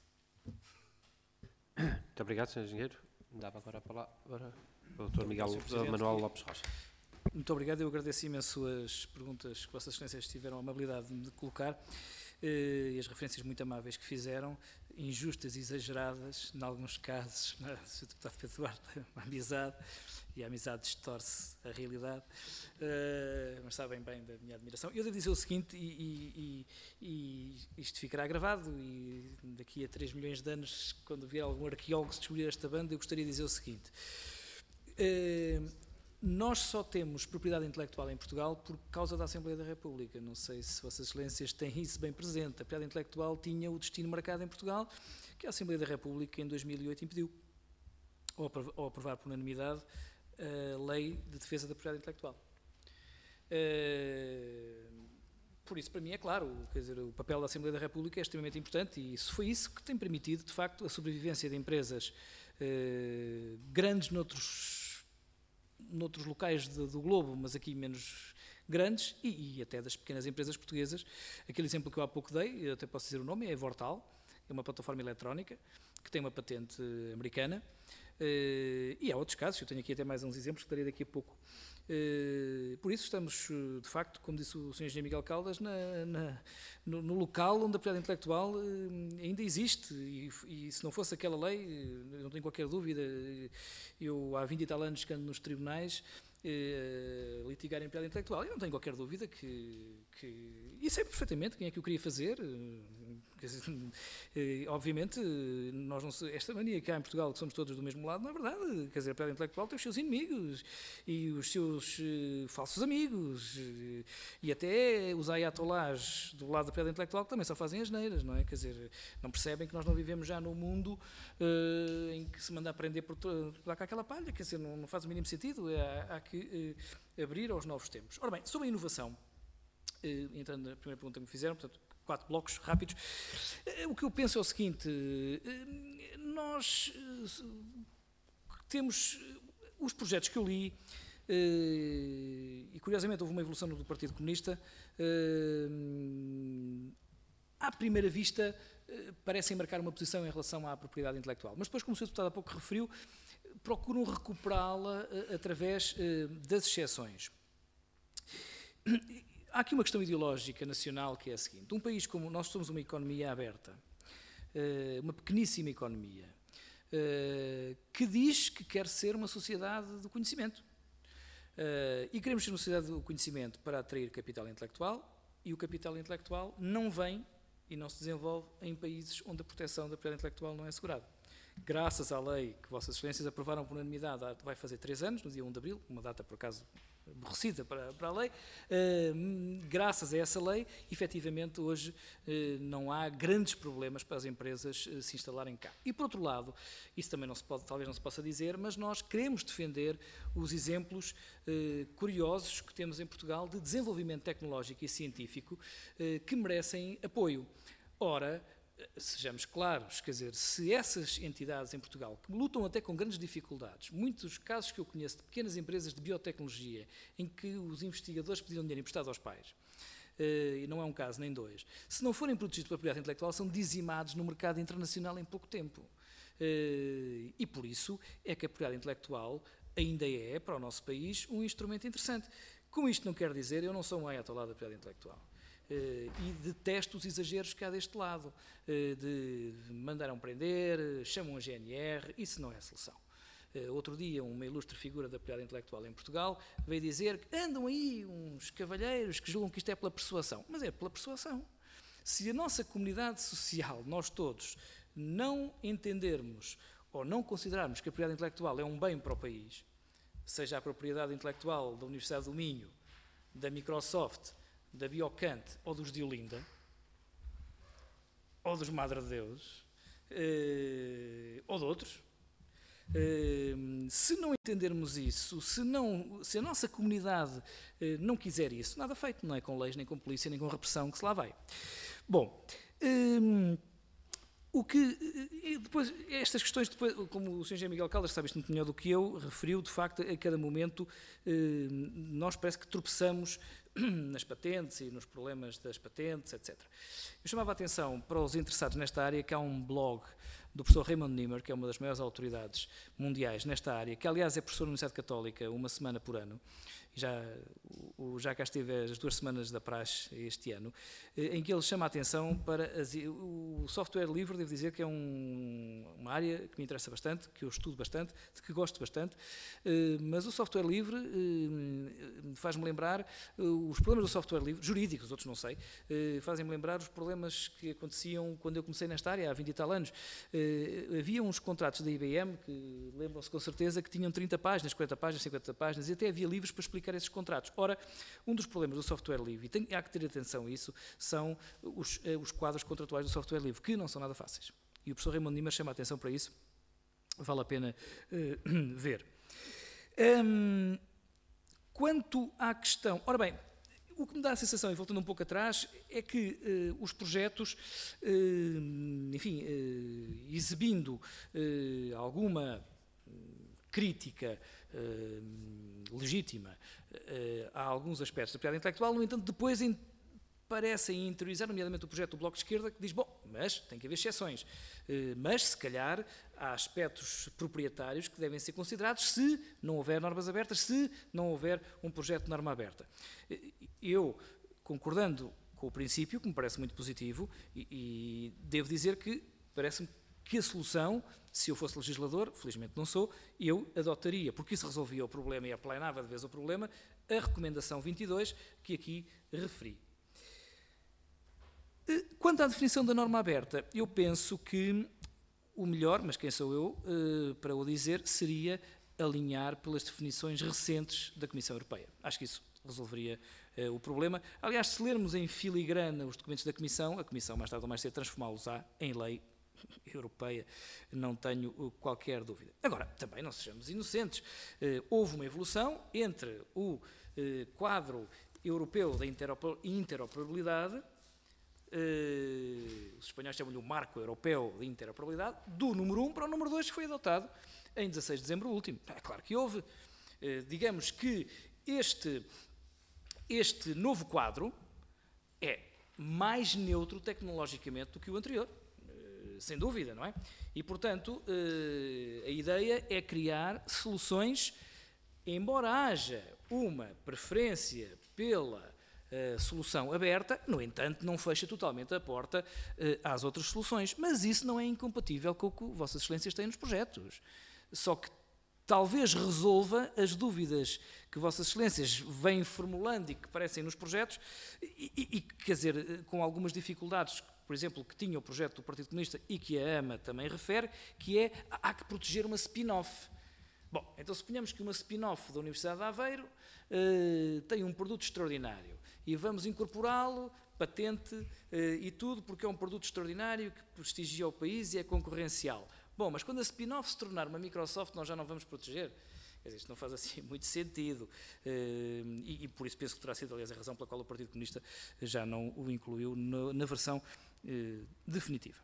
Muito obrigado, senhor Engenheiro. Dava agora a palavra ao doutor Miguel Manuel Lopes Rocha. Muito obrigado, eu agradeço imenso as perguntas que Vossas Excelências tiveram a amabilidade de colocar. e as referências muito amáveis que fizeram, injustas e exageradas, em alguns casos, não é? O senhor Deputado Pedro Duarte, uma amizade, e a amizade distorce a realidade, uh, mas sabem bem da minha admiração. Eu devo dizer o seguinte, e, e, e isto ficará gravado, e daqui a três milhões de anos, quando vier algum arqueólogo descobrir esta banda, eu gostaria de dizer o seguinte. Uh, Nós só temos propriedade intelectual em Portugal por causa da Assembleia da República. Não sei se Vossas Excelências têm isso bem presente. A propriedade intelectual tinha o destino marcado em Portugal, que a Assembleia da República em dois mil e oito impediu, ao aprovar por unanimidade a Lei de Defesa da Propriedade Intelectual. Por isso, para mim, é claro, quer dizer, o papel da Assembleia da República é extremamente importante e isso foi isso que tem permitido, de facto, a sobrevivência de empresas grandes noutros noutros locais de, do globo, mas aqui menos grandes, e, e até das pequenas empresas portuguesas. Aquele exemplo que eu há pouco dei, eu até posso dizer o nome, é a Vortal, é uma plataforma eletrónica que tem uma patente americana, uh, e há outros casos, eu tenho aqui até mais uns exemplos que darei daqui a pouco. Uh, por isso estamos, de facto, como disse o senhor Engenheiro Miguel Caldas, na, na, no, no local onde a propriedade intelectual uh, ainda existe, e, e se não fosse aquela lei, uh, não tenho qualquer dúvida, eu há vinte e tal anos que ando nos tribunais uh, litigar em propriedade intelectual, e não tenho qualquer dúvida que, que e sei perfeitamente quem é que eu queria fazer. Uh, obviamente, nós não se, esta mania que há em Portugal, que somos todos do mesmo lado, não é verdade. Quer dizer, a propriedade intelectual tem os seus inimigos e os seus uh, falsos amigos, uh, e até os ayatollahs do lado da propriedade intelectual que também só fazem asneiras, não é? Quer dizer, não percebem que nós não vivemos já num mundo uh, em que se manda aprender por lá com aquela palha, quer dizer, não, não faz o mínimo sentido, há, há que uh, abrir aos novos tempos. Ora bem, sobre a inovação, uh, entrando na primeira pergunta que me fizeram, portanto, quatro blocos rápidos. O que eu penso é o seguinte, nós temos os projetos que eu li, e curiosamente houve uma evolução do Partido Comunista, à primeira vista parecem marcar uma posição em relação à propriedade intelectual, mas depois, como o senhor Deputado há pouco referiu, procuram recuperá-la através das exceções. Há aqui uma questão ideológica nacional que é a seguinte. Um país como nós somos uma economia aberta, uma pequeníssima economia, que diz que quer ser uma sociedade do conhecimento. E queremos ser uma sociedade do conhecimento para atrair capital intelectual, e o capital intelectual não vem e não se desenvolve em países onde a proteção da propriedade intelectual não é assegurada. Graças à lei que Vossas Excelências aprovaram por unanimidade, vai fazer três anos, no dia primeiro de abril, uma data por acaso aborrecida para, para a lei, uh, graças a essa lei, efetivamente hoje uh, não há grandes problemas para as empresas uh, se instalarem cá. E por outro lado, isso também não se pode, talvez não se possa dizer, mas nós queremos defender os exemplos uh, curiosos que temos em Portugal de desenvolvimento tecnológico e científico uh, que merecem apoio. Ora, sejamos claros, quer dizer, se essas entidades em Portugal, que lutam até com grandes dificuldades, muitos casos que eu conheço de pequenas empresas de biotecnologia, em que os investigadores pediram dinheiro emprestado aos pais, e não é um caso nem dois, se não forem protegidos pela propriedade intelectual, são dizimados no mercado internacional em pouco tempo. E por isso é que a propriedade intelectual ainda é, para o nosso país, um instrumento interessante. Com isto não quer dizer, eu não sou um ayatollah da propriedade intelectual. Uh, e detesto os exageros que há deste lado, uh, de mandaram prender, uh, chamam a G N R, isso não é a solução. Uh, outro dia, uma ilustre figura da propriedade intelectual em Portugal veio dizer que andam aí uns cavalheiros que julgam que isto é pela persuasão, mas é pela persuasão. Se a nossa comunidade social, nós todos, não entendermos ou não considerarmos que a propriedade intelectual é um bem para o país, seja a propriedade intelectual da Universidade do Minho, da Microsoft, da Biocant ou dos de Olinda, ou dos Madre de Deus, eh, ou de outros, eh, se não entendermos isso, se, não, se a nossa comunidade eh, não quiser isso, nada feito, não é com leis, nem com polícia, nem com repressão que se lá vai. Bom, eh, o que, depois, estas questões, depois, como o senhor Engenheiro Miguel Caldas sabe isto muito melhor do que eu, referiu, de facto, a cada momento, eh, nós parece que tropeçamos nas patentes e nos problemas das patentes, etcétera. Eu chamava a atenção para os interessados nesta área que há um blog do professor Raymond Nimmer, que é uma das maiores autoridades mundiais nesta área, que aliás é professor na Universidade Católica uma semana por ano, já, o, já cá esteve as duas semanas da praxe este ano, em que ele chama a atenção para as, o software livre, devo dizer que é um, uma área que me interessa bastante, que eu estudo bastante, de que gosto bastante, mas o software livre faz-me lembrar os problemas do software livre, jurídicos, outros não sei, fazem-me lembrar os problemas que aconteciam quando eu comecei nesta área, há vinte e tal anos. Havia uns contratos da I B M, que lembram-se com certeza, que tinham trinta páginas, quarenta páginas, cinquenta páginas, e até havia livros para explicar esses contratos. Ora, um dos problemas do software livre, e tem, há que ter atenção a isso, são os, os quadros contratuais do software livre, que não são nada fáceis. E o professor Raymond Nimmer chama a atenção para isso, vale a pena uh, ver. Um, quanto à questão... Ora bem, o que me dá a sensação, e voltando um pouco atrás, é que uh, os projetos, uh, enfim, uh, exibindo uh, alguma crítica uh, legítima uh, a alguns aspectos da propriedade intelectual, no entanto, depois in, parecem interiorizar, nomeadamente o projeto do Bloco de Esquerda, que diz, bom, mas tem que haver exceções, uh, mas se calhar há aspectos proprietários que devem ser considerados se não houver normas abertas, se não houver um projeto de norma aberta. Eu, concordando com o princípio, que me parece muito positivo, e, e devo dizer que parece-me que a solução, se eu fosse legislador, felizmente não sou, eu adotaria, porque isso resolvia o problema e aplanava de vez o problema, a recomendação vinte e dois, que aqui referi. Quanto à definição da norma aberta, eu penso que o melhor, mas quem sou eu para o dizer, seria alinhar pelas definições recentes da Comissão Europeia. Acho que isso resolveria uh, o problema. Aliás, se lermos em filigrana os documentos da Comissão, a Comissão mais tarde ou mais cedo transformá-los-á em lei europeia, não tenho uh, qualquer dúvida. Agora, também não sejamos inocentes. Uh, houve uma evolução entre o uh, quadro europeu da interoperabilidade, uh, os espanhóis chamam-lhe o marco europeu de interoperabilidade, do número um para o número dois, que foi adotado em dezasseis de dezembro último. É claro que houve. Uh, digamos que este... Este novo quadro é mais neutro tecnologicamente do que o anterior, sem dúvida, não é? E, portanto, a ideia é criar soluções, embora haja uma preferência pela solução aberta, no entanto, não fecha totalmente a porta às outras soluções. Mas isso não é incompatível com o que Vossas Excelências têm nos projetos. Só que talvez resolva as dúvidas que Vossas Excelências vêm formulando e que aparecem nos projetos e, e, quer dizer, com algumas dificuldades, por exemplo, que tinha o projeto do Partido Comunista e que a AMA também refere, que é, há que proteger uma spin-off. Bom, então suponhamos que uma spin-off da Universidade de Aveiro uh, tem um produto extraordinário e vamos incorporá-lo, patente uh, e tudo, porque é um produto extraordinário que prestigia o país e é concorrencial. Bom, mas quando a spin-off se tornar uma Microsoft, nós já não vamos proteger? Quer dizer, isto não faz assim muito sentido. Uh, e, e por isso penso que terá sido, aliás, a razão pela qual o Partido Comunista já não o incluiu no, na versão uh, definitiva.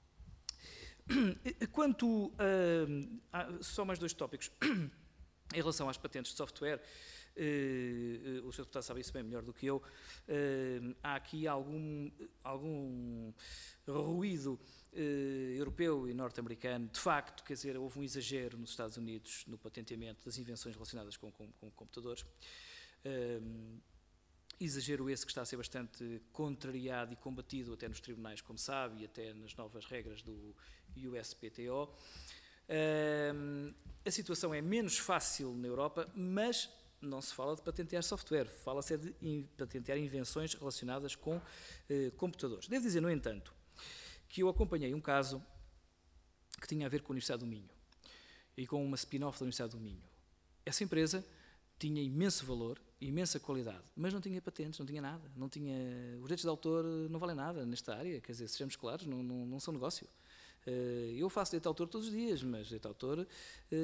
Quanto uh, a só mais dois tópicos em relação às patentes de software, uh, uh, o senhor deputado sabe isso bem melhor do que eu, uh, há aqui algum, algum ruído Uh, europeu e norte-americano. De facto, quer dizer, houve um exagero nos Estados Unidos no patenteamento das invenções relacionadas com, com, com computadores. Uh, exagero esse que está a ser bastante contrariado e combatido até nos tribunais, como sabe, e até nas novas regras do U S P T O. Uh, a situação é menos fácil na Europa, mas não se fala de patentear software, fala-se é de in, patentear invenções relacionadas com uh, computadores. Devo dizer, no entanto, que eu acompanhei um caso que tinha a ver com a Universidade do Minho e com uma spin-off da Universidade do Minho. Essa empresa tinha imenso valor, imensa qualidade, mas não tinha patentes, não tinha nada, não tinha... Os direitos de autor não valem nada nesta área, quer dizer, sejamos claros, não, não, não são negócio. Eu faço direito de autor todos os dias, mas direito de autor uh,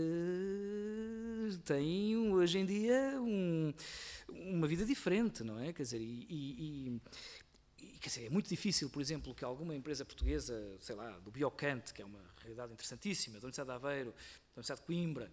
tem hoje em dia um, uma vida diferente, não é? Quer dizer, e... e, e Quer dizer, é muito difícil, por exemplo, que alguma empresa portuguesa, sei lá, do Biocante, que é uma realidade interessantíssima, da Universidade de Aveiro, da Universidade de Coimbra,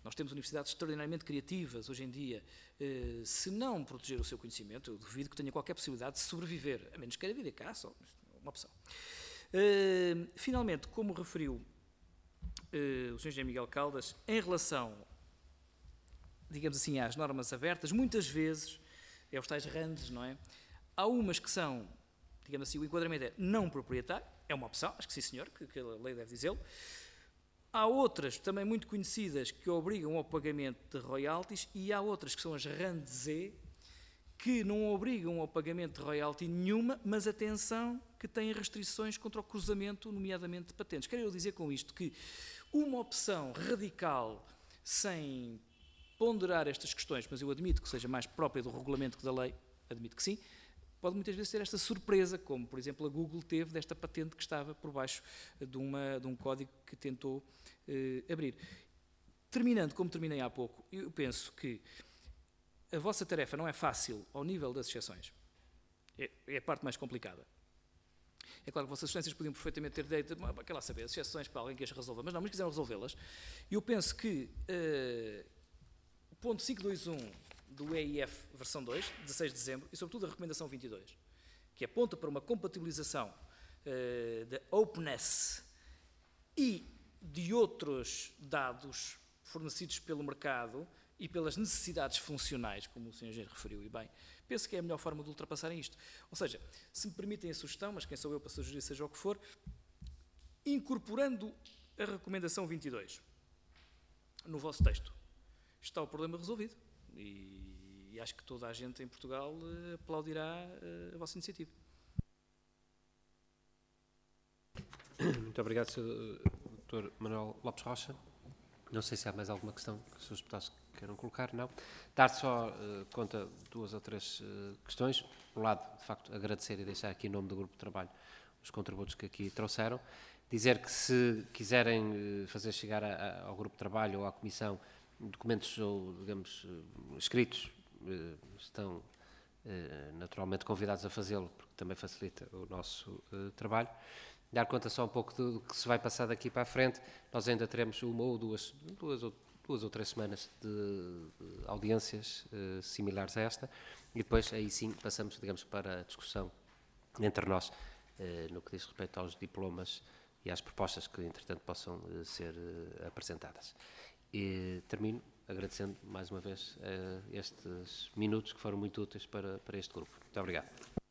Nós temos universidades extraordinariamente criativas hoje em dia. Eh, se não proteger o seu conhecimento, eu duvido que tenha qualquer possibilidade de sobreviver, a menos que queira vir cá, só uma opção. Uh, finalmente, como referiu uh, o senhor Engenheiro Miguel Caldas, em relação, digamos assim, às normas abertas, muitas vezes, é os tais randes, não é? Há umas que são, digamos assim, o enquadramento é não proprietário, é uma opção, acho que sim senhor, que, que a lei deve dizê-lo. Há outras, também muito conhecidas, que obrigam ao pagamento de royalties, e há outras que são as randes E, que não obrigam ao pagamento de royalty nenhuma, mas atenção, que têm restrições contra o cruzamento, nomeadamente de patentes. Quero eu dizer com isto que uma opção radical, sem ponderar estas questões, mas eu admito que seja mais própria do regulamento que da lei, admito que sim, pode muitas vezes ter esta surpresa, como por exemplo a Google teve desta patente que estava por baixo de, uma, de um código que tentou eh, abrir. Terminando, como terminei há pouco, eu penso que a vossa tarefa não é fácil ao nível das exceções. É, é a parte mais complicada. É claro que vossas excelências podiam perfeitamente ter direito a, quer lá saber, as exceções para alguém que as resolva, mas não, mas quiseram resolvê-las. Eu penso que uh, o ponto quinhentos e vinte e um do E I F versão dois, dezasseis de dezembro, e sobretudo a recomendação vinte e dois, que aponta para uma compatibilização uh, da openness e de outros dados fornecidos pelo mercado e pelas necessidades funcionais, como o senhor Engenheiro referiu e bem, penso que é a melhor forma de ultrapassarem isto. Ou seja, se me permitem a sugestão, mas quem sou eu para sugerir seja o que for, incorporando a recomendação vinte e dois no vosso texto, está o problema resolvido. E, e acho que toda a gente em Portugal uh, aplaudirá uh, a vossa iniciativa. Muito obrigado, senhor doutor Manuel Lopes Rocha. Não sei se há mais alguma questão que os senhores deputados queiram colocar, não. Dar só uh, conta de duas ou três uh, questões. Por um lado, de facto, agradecer e deixar aqui em nome do Grupo de Trabalho os contributos que aqui trouxeram. Dizer que se quiserem uh, fazer chegar a, a, ao Grupo de Trabalho ou à Comissão documentos ou, digamos, uh, escritos, uh, estão uh, naturalmente convidados a fazê-lo, porque também facilita o nosso uh, trabalho. Dar conta só um pouco do que se vai passar daqui para a frente. Nós ainda teremos uma ou duas, duas, ou, duas ou três semanas de, de audiências uh, similares a esta, e depois aí sim passamos, digamos, para a discussão entre nós uh, no que diz respeito aos diplomas e às propostas que, entretanto, possam uh, ser uh, apresentadas. E termino agradecendo mais uma vez uh, estes minutos que foram muito úteis para, para este grupo. Muito obrigado.